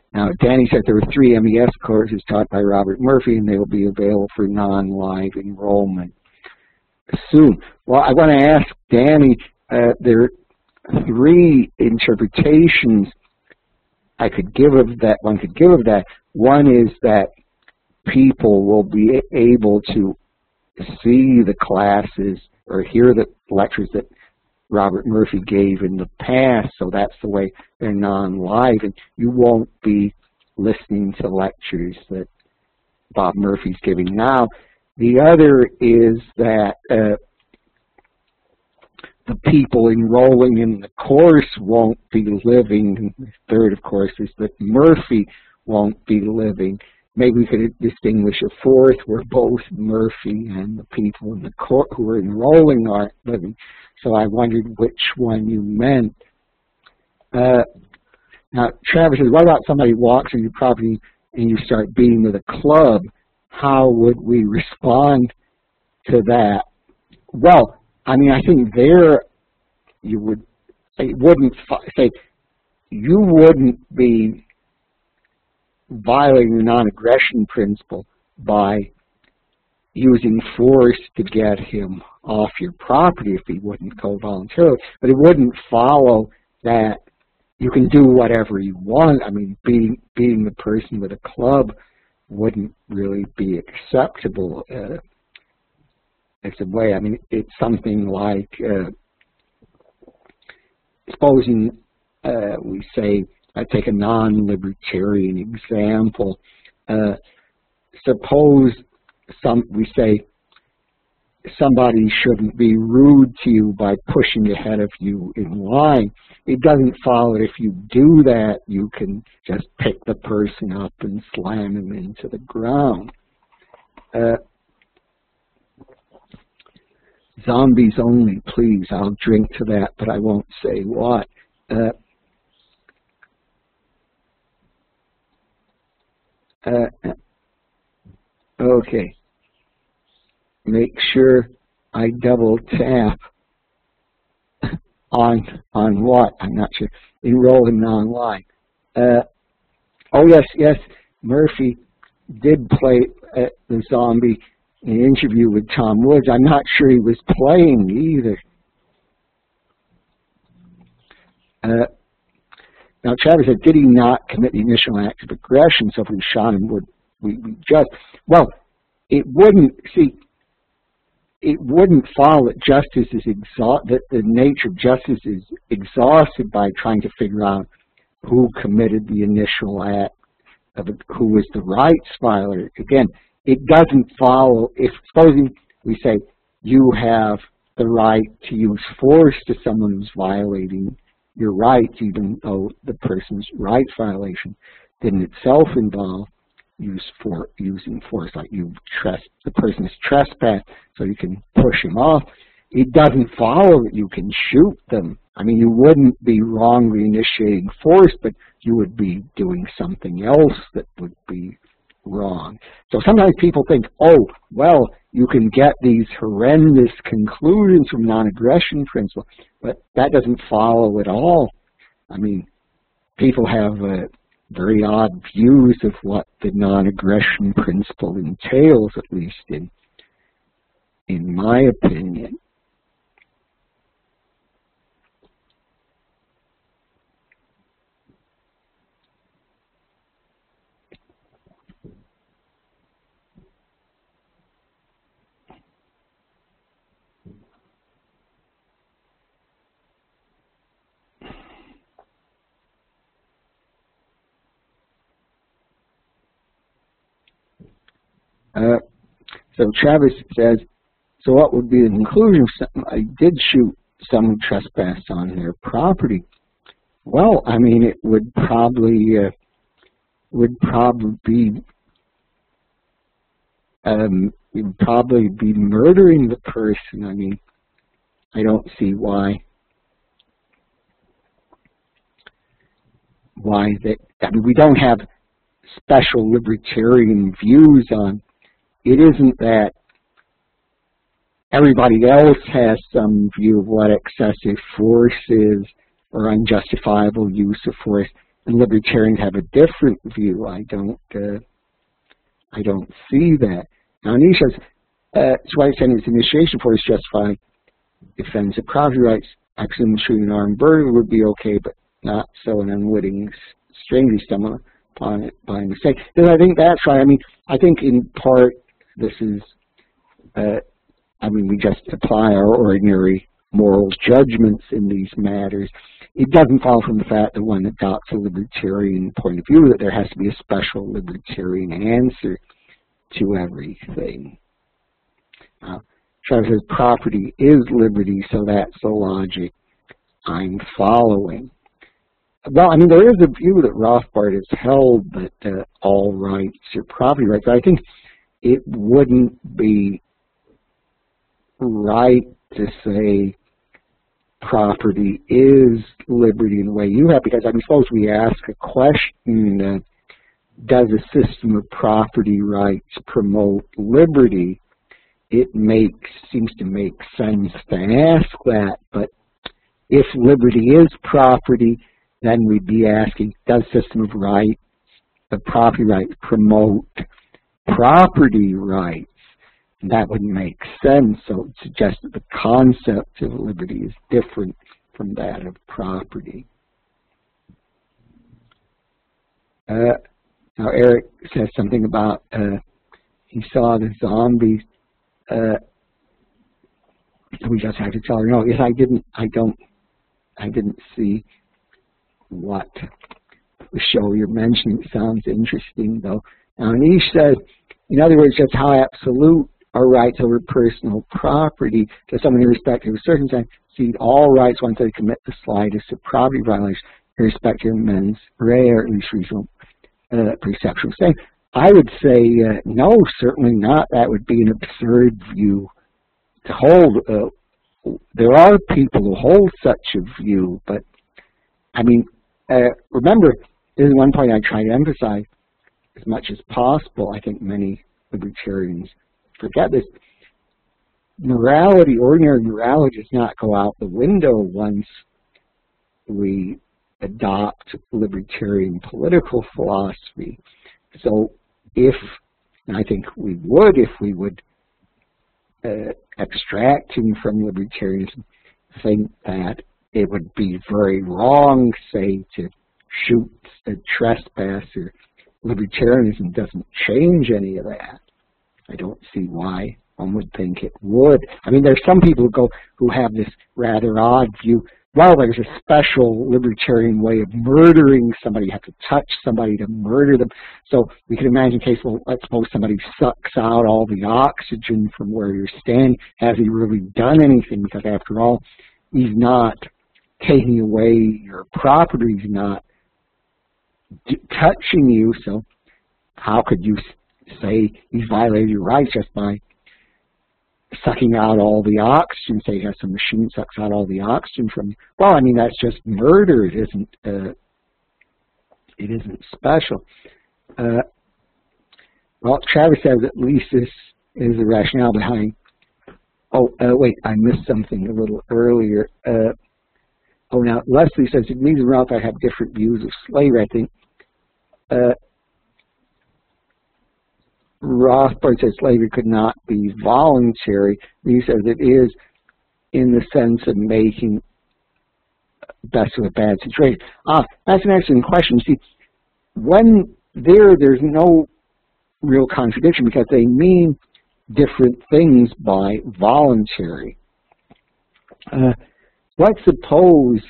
Speaker 2: Now, Danny said there were 3 MES courses taught by Robert Murphy, and they will be available for non-live enrollment soon. Well, I want to ask Danny, there are 3 interpretations I could give of that. One could give of that. One is that people will be able to see the classes or hear the lectures that Robert Murphy gave in the past, so that's the way they're non-live, and you won't be listening to lectures that Bob Murphy's giving now. The other is that the people enrolling in the course won't be living. And the third, of course, is that Murphy won't be living. Maybe we could distinguish a fourth where both Murphy and the people in the court who are enrolling aren't living. So I wondered which one you meant. Now, Travis says, what about somebody walks on your property and you start beating with a club? How would we respond to that? Well, I mean, I think there you would, it wouldn't say, you wouldn't be violating the non-aggression principle by using force to get him off your property if he wouldn't go voluntarily. But it wouldn't follow that you can do whatever you want. I mean, beating the person with a club wouldn't really be acceptable as a way. I mean, it's something like, supposing we say, I take a non-libertarian example. Suppose we say somebody shouldn't be rude to you by pushing ahead of you in line. It doesn't follow that if you do that, you can just pick the person up and slam him into the ground. Zombies only, please. I'll drink to that, but I won't say what. Okay. Make sure I double tap on what? I'm not sure. Enrolling online. Oh yes, Murphy did play the zombie in an interview with Tom Woods. I'm not sure he was playing either. Now, Travis said, did he not commit the initial act of aggression? So if we shot him, would we judge? Well, it wouldn't, see, it wouldn't follow that justice is that the nature of justice is exhausted by trying to figure out who committed the initial act, who was the rights violator. Again, it doesn't follow, if supposing we say you have the right to use force to someone who's violating your rights, even though the person's rights violation didn't itself involve using force, like the person is trespassed, so you can push him off. It doesn't follow that you can shoot them. I mean, you wouldn't be wrongly initiating force, but you would be doing something else that would be wrong. So sometimes people think, oh, well, you can get these horrendous conclusions from non-aggression principle, but that doesn't follow at all. I mean, people have very odd views of what the non-aggression principle entails, at least in my opinion. So Travis says, so what would be the conclusion? I did shoot someone trespassed on their property. Well, I mean, it would probably be murdering the person. I mean, I don't see why that. I mean, we don't have special libertarian views on. It isn't that everybody else has some view of what excessive force is or unjustifiable use of force. and libertarians have a different view. I don't see that. Now, Anish says, Swipe sentence initiation force justify defense of property rights. Axiom shooting an armed burglar would be okay, but not so an unwitting stranger stumble upon it by mistake. Because I think that's right. I mean, I think in part this is, we just apply our ordinary moral judgments in these matters. It doesn't follow from the fact that one adopts a libertarian point of view that there has to be a special libertarian answer to everything. Travis says property is liberty, so that's the logic I'm following. Well, I mean, there is a view that Rothbard has held that all rights are property rights, but I think it wouldn't be right to say property is liberty in the way you have, because I mean, suppose we ask a question, does a system of property rights promote liberty? It seems to make sense to ask that, but if liberty is property, then we'd be asking, does system of rights, the property rights, promote property rights? And that wouldn't make sense, so it suggests that the concept of liberty is different from that of property. Now Eric says something about he saw the zombies. We just have to tell her no. Yes, I didn't see what the show you're mentioning. It sounds interesting though. Now Anish says, in other words, just how absolute are rights over personal property to someone irrespective of circumstance cede all rights once they commit the slightest of property violation, irrespective of mens rea, or at least reasonable perceptual state. I would say no, certainly not. That would be an absurd view to hold. There are people who hold such a view, but I mean, remember, this is one point I try to emphasize as much as possible. I think many libertarians forget this. Morality, ordinary morality, does not go out the window once we adopt libertarian political philosophy. So if, and I think we would, if we would extracting from libertarianism, think that it would be very wrong, say, to shoot a trespasser. Libertarianism doesn't change any of that. I don't see why one would think it would. I mean, there's some people who have this rather odd view. Well, there's a special libertarian way of murdering somebody. You have to touch somebody to murder them. So we can imagine a case, well, let's suppose somebody sucks out all the oxygen from where you're standing. Has he really done anything? Because after all, he's not taking away your property. He's not touching you. So how could you say he's violated your rights just by sucking out all the oxygen? Say he has some machine sucks out all the oxygen from you. Well, I mean, that's just murder. It isn't special. Well, Travis says at least this is the rationale behind. Oh, wait, I missed something a little earlier. Now Leslie says it means and Ralph I have different views of slavery. I think Rothbard says slavery could not be voluntary. He says it is in the sense of making best of a bad situation. That's an excellent question. See, when there's no real contradiction because they mean different things by voluntary. Let's suppose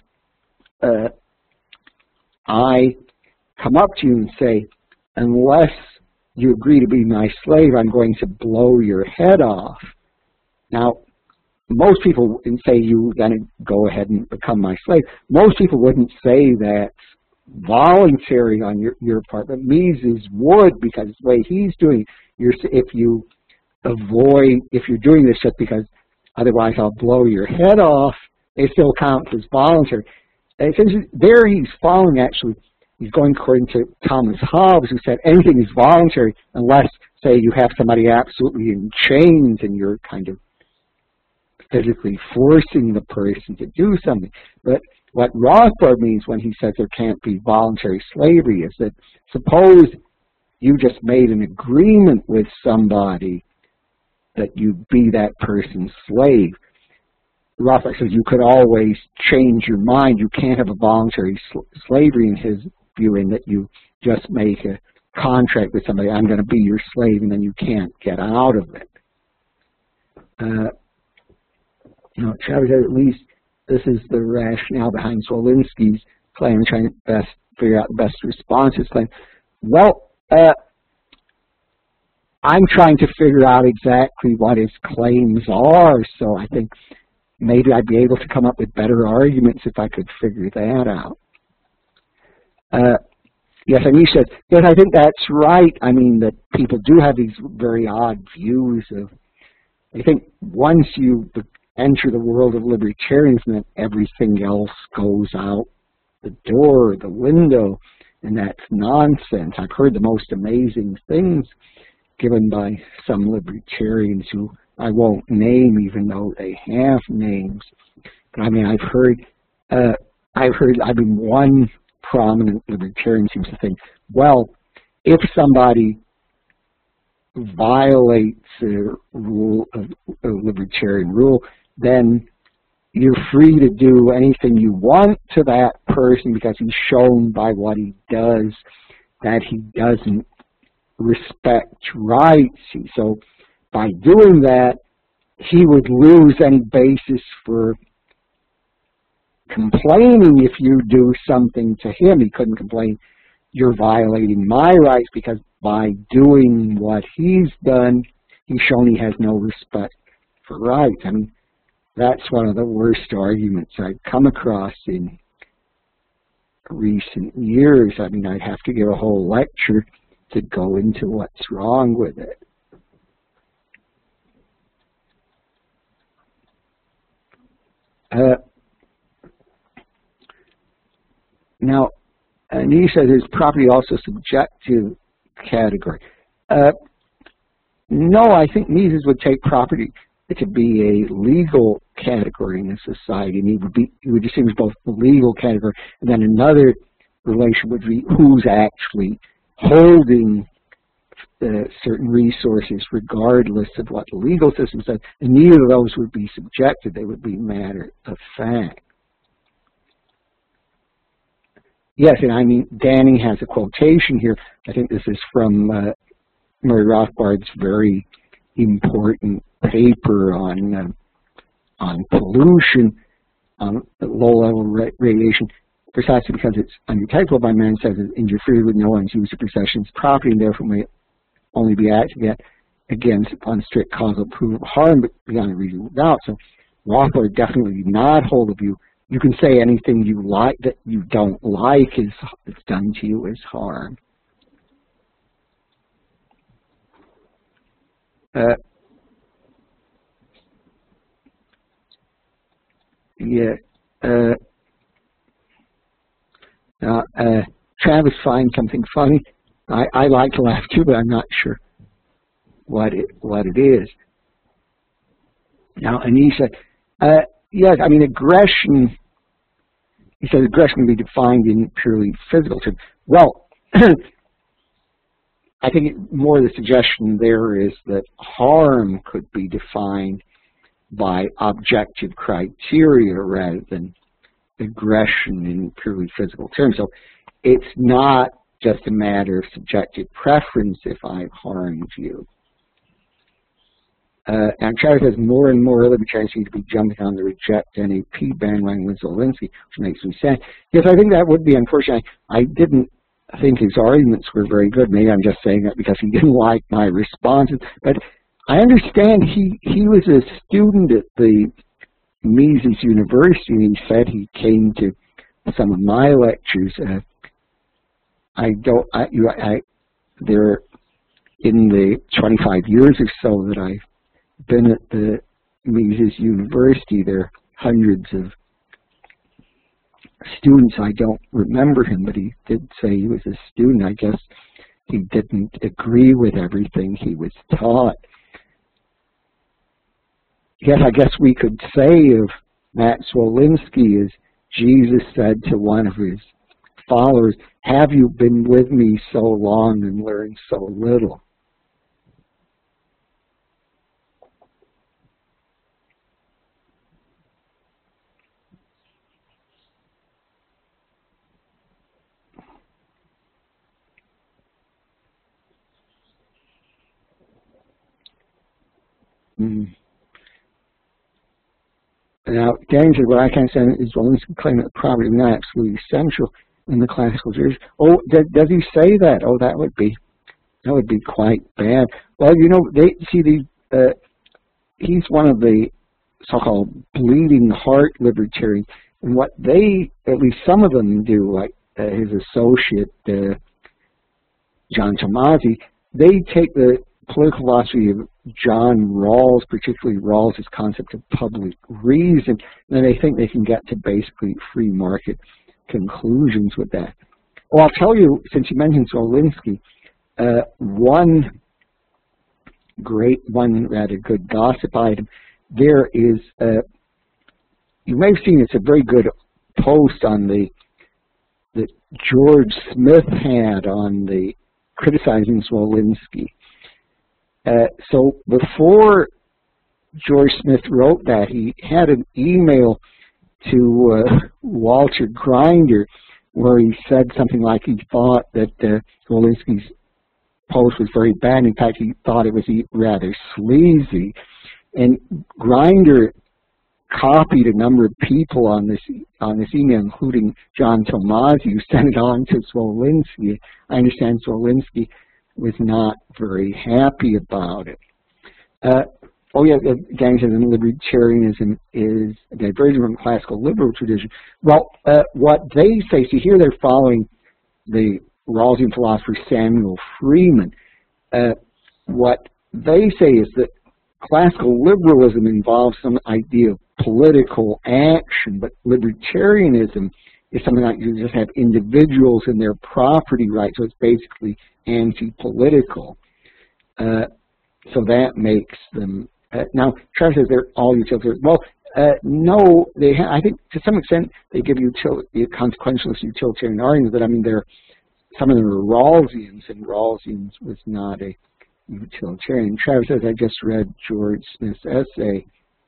Speaker 2: I come up to you and say, unless you agree to be my slave, I'm going to blow your head off. Now, most people would say you then go ahead and become my slave. Most people wouldn't say that's voluntary on your part, but Mises would, because the way he's doing it, if you're doing this just because otherwise I'll blow your head off, it still counts as voluntary. And since there he's following actually, he's going according to Thomas Hobbes, who said anything is voluntary unless, say, you have somebody absolutely in chains and you're kind of physically forcing the person to do something. But what Rothbard means when he says there can't be voluntary slavery is that suppose you just made an agreement with somebody that you be that person's slave. Rothbard says you could always change your mind. You can't have a voluntary slavery in his view, in that you just make a contract with somebody, I'm going to be your slave, and then you can't get out of it. Chavez said at least this is the rationale behind Zwolinski's claim, trying to figure out the best response to his claim. Well, I'm trying to figure out exactly what his claims are, so I think maybe I'd be able to come up with better arguments if I could figure that out. Yes, and he said, yes, I think that's right. I mean, that people do have these very odd views of, I think once you enter the world of libertarianism, then everything else goes out the door, the window, and that's nonsense. I've heard the most amazing things given by some libertarians who I won't name, even though they have names. But I mean, one prominent libertarian seems to think, well, if somebody violates a rule, a libertarian rule, then you're free to do anything you want to that person because he's shown by what he does that he doesn't respect rights. So by doing that, he would lose any basis for complaining if you do something to him. He couldn't complain, you're violating my rights, because by doing what he's done, he's shown he has no respect for rights. I mean, that's one of the worst arguments I've come across in recent years. I mean, I'd have to give a whole lecture to go into what's wrong with it. Now, Nietzsche says, is property also subjective category? No, I think Mises would take property to be a legal category in a society, and he would distinguish both the legal category, and then another relation would be who's actually holding certain resources, regardless of what the legal system says. And neither of those would be subjective; they would be matter of fact. Yes, and I mean, Danny has a quotation here. I think this is from Murray Rothbard's very important paper on pollution, on low-level radiation, precisely because it's undetectable by man, says it's interfered with no one's use of possessions property, and therefore may only be acted against upon strict causal proof of harm, but beyond a reasonable doubt. So Rothbard definitely did not hold a view. You can say anything you like that you don't like is done to you as harm. Travis finds something funny. I like to laugh too, but I'm not sure what it is. Now, Anisha, yes, I mean, aggression, he says aggression can be defined in purely physical terms. Well, I think more the suggestion there is that harm could be defined by objective criteria rather than aggression in purely physical terms. So it's not just a matter of subjective preference if I've harmed you. And Travis says more and more libertarians seem to be jumping on the reject NAP bandwagon with Zwolinski, which makes me sad. Yes, I think that would be unfortunate. I didn't think his arguments were very good. Maybe I'm just saying that because he didn't like my responses. But I understand he was a student at the Mises University, and he said he came to some of my lectures. There, in the 25 years or so that I've been at the Mises University, there are hundreds of students. I don't remember him, but he did say he was a student. I guess he didn't agree with everything he was taught. yes, I guess we could say of Matt Smolinski is Jesus said to one of his followers, "Have you been with me so long and learned so little?" Mm. Now, Daniel said, what I can't say is Smolinski claimed that property is not absolutely essential in the classical tradition. Oh, does he say that? Oh, that would be quite bad. Well, you know, he's one of the so-called bleeding heart libertarians, and what they, at least some of them do, like his associate John Tomasi, they take the political philosophy of John Rawls, particularly Rawls' concept of public reason, and they think they can get to basically free market conclusions with that. Well, I'll tell you, since you mentioned Smolinski, one rather good gossip item, there is, you may have seen, it's a very good post on that George Smith had on the criticizing Smolinski. So before George Smith wrote that, he had an email to Walter Grinder where he said something like he thought that Smolinski's post was very bad. In fact, he thought it was rather sleazy. And Grinder copied a number of people on this email, including John Tomasi, who sent it on to Smolinski. I understand Smolinski was not very happy about it. Oh yeah, Gang says libertarianism is a diversion from classical liberal tradition. Well, what they say, see here they're following the Rawlsian philosopher Samuel Freeman. What they say is that classical liberalism involves some idea of political action, but libertarianism is something like you just have individuals and their property rights, so it's basically anti-political. So that makes them... now, Travis says they're all utilitarian. Well, no, I think to some extent they give consequentialist utilitarian arguments, but I mean, some of them are Rawlsians, and Rawlsians was not a utilitarian. Travis says, I just read George Smith's essay.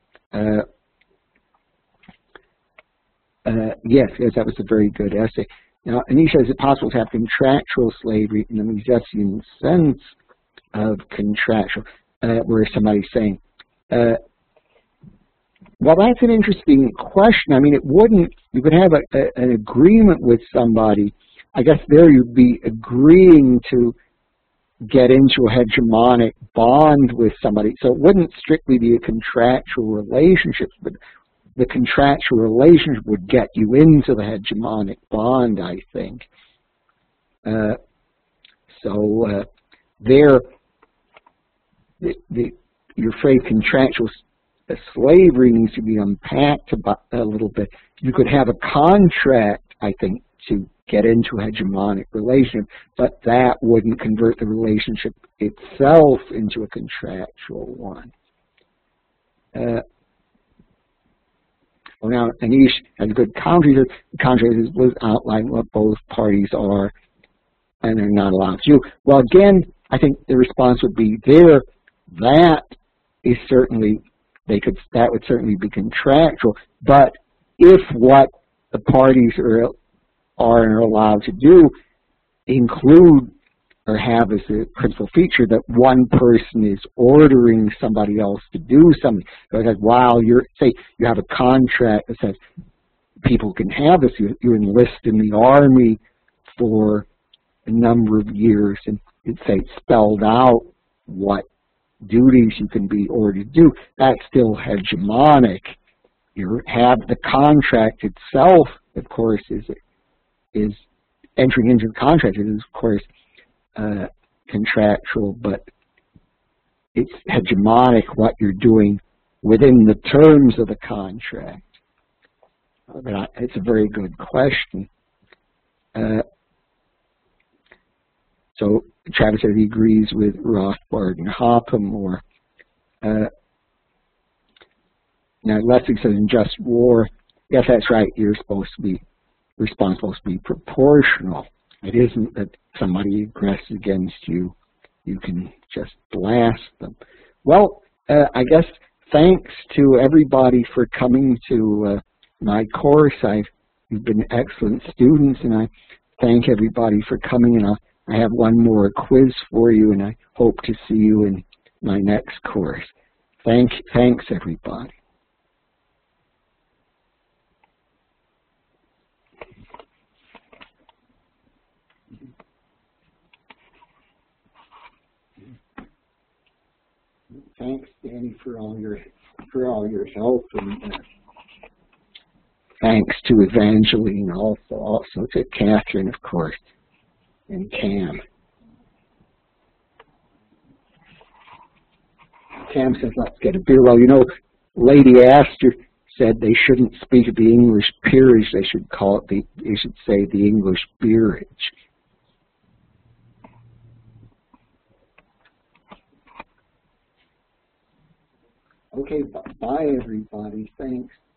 Speaker 2: Yes, that was a very good essay. Now, Anisha, is it possible to have contractual slavery in the Misesian sense of contractual, where somebody's saying, well, that's an interesting question. I mean, it wouldn't, you could have an agreement with somebody. I guess there you'd be agreeing to get into a hegemonic bond with somebody. So it wouldn't strictly be a contractual relationship, but the contractual relationship would get you into the hegemonic bond, I think. Your phrase contractual slavery needs to be unpacked a little bit. You could have a contract, I think, to get into a hegemonic relationship, but that wouldn't convert the relationship itself into a contractual one. Well, now, Anish has a good counter. The contract was outline what both parties are, and they're not allowed to do. Well, again, I think the response would be there. That is certainly that would certainly be contractual. But if what the parties are allowed to do include or have as a principal feature that one person is ordering somebody else to do something, because while say you have a contract that says people can have this, you enlist in the army for a number of years, and it's spelled out what duties you can be ordered to do, that's still hegemonic. You have the contract itself, of course, is entering into the contract is of course contractual, but it's hegemonic what you're doing within the terms of the contract. But it's a very good question. So Travis says he agrees with Rothbard and Hopham, or Now, Lessig says in Just War, yes, that's right, you're supposed to be, response supposed to be proportional. It isn't that somebody aggresses against you, you can just blast them. Well, I guess thanks to everybody for coming to my course. You've been excellent students, and I thank everybody for coming, and I have one more quiz for you, and I hope to see you in my next course. Thanks, everybody. Thanks, Danny, for all your help, and thanks to Evangeline, also to Catherine, of course, and Cam. Cam says, let's get a beer. Well, you know, Lady Astor said they shouldn't speak of the English peerage. They should call it they should say the English beerage. Okay, bye everybody. Thanks.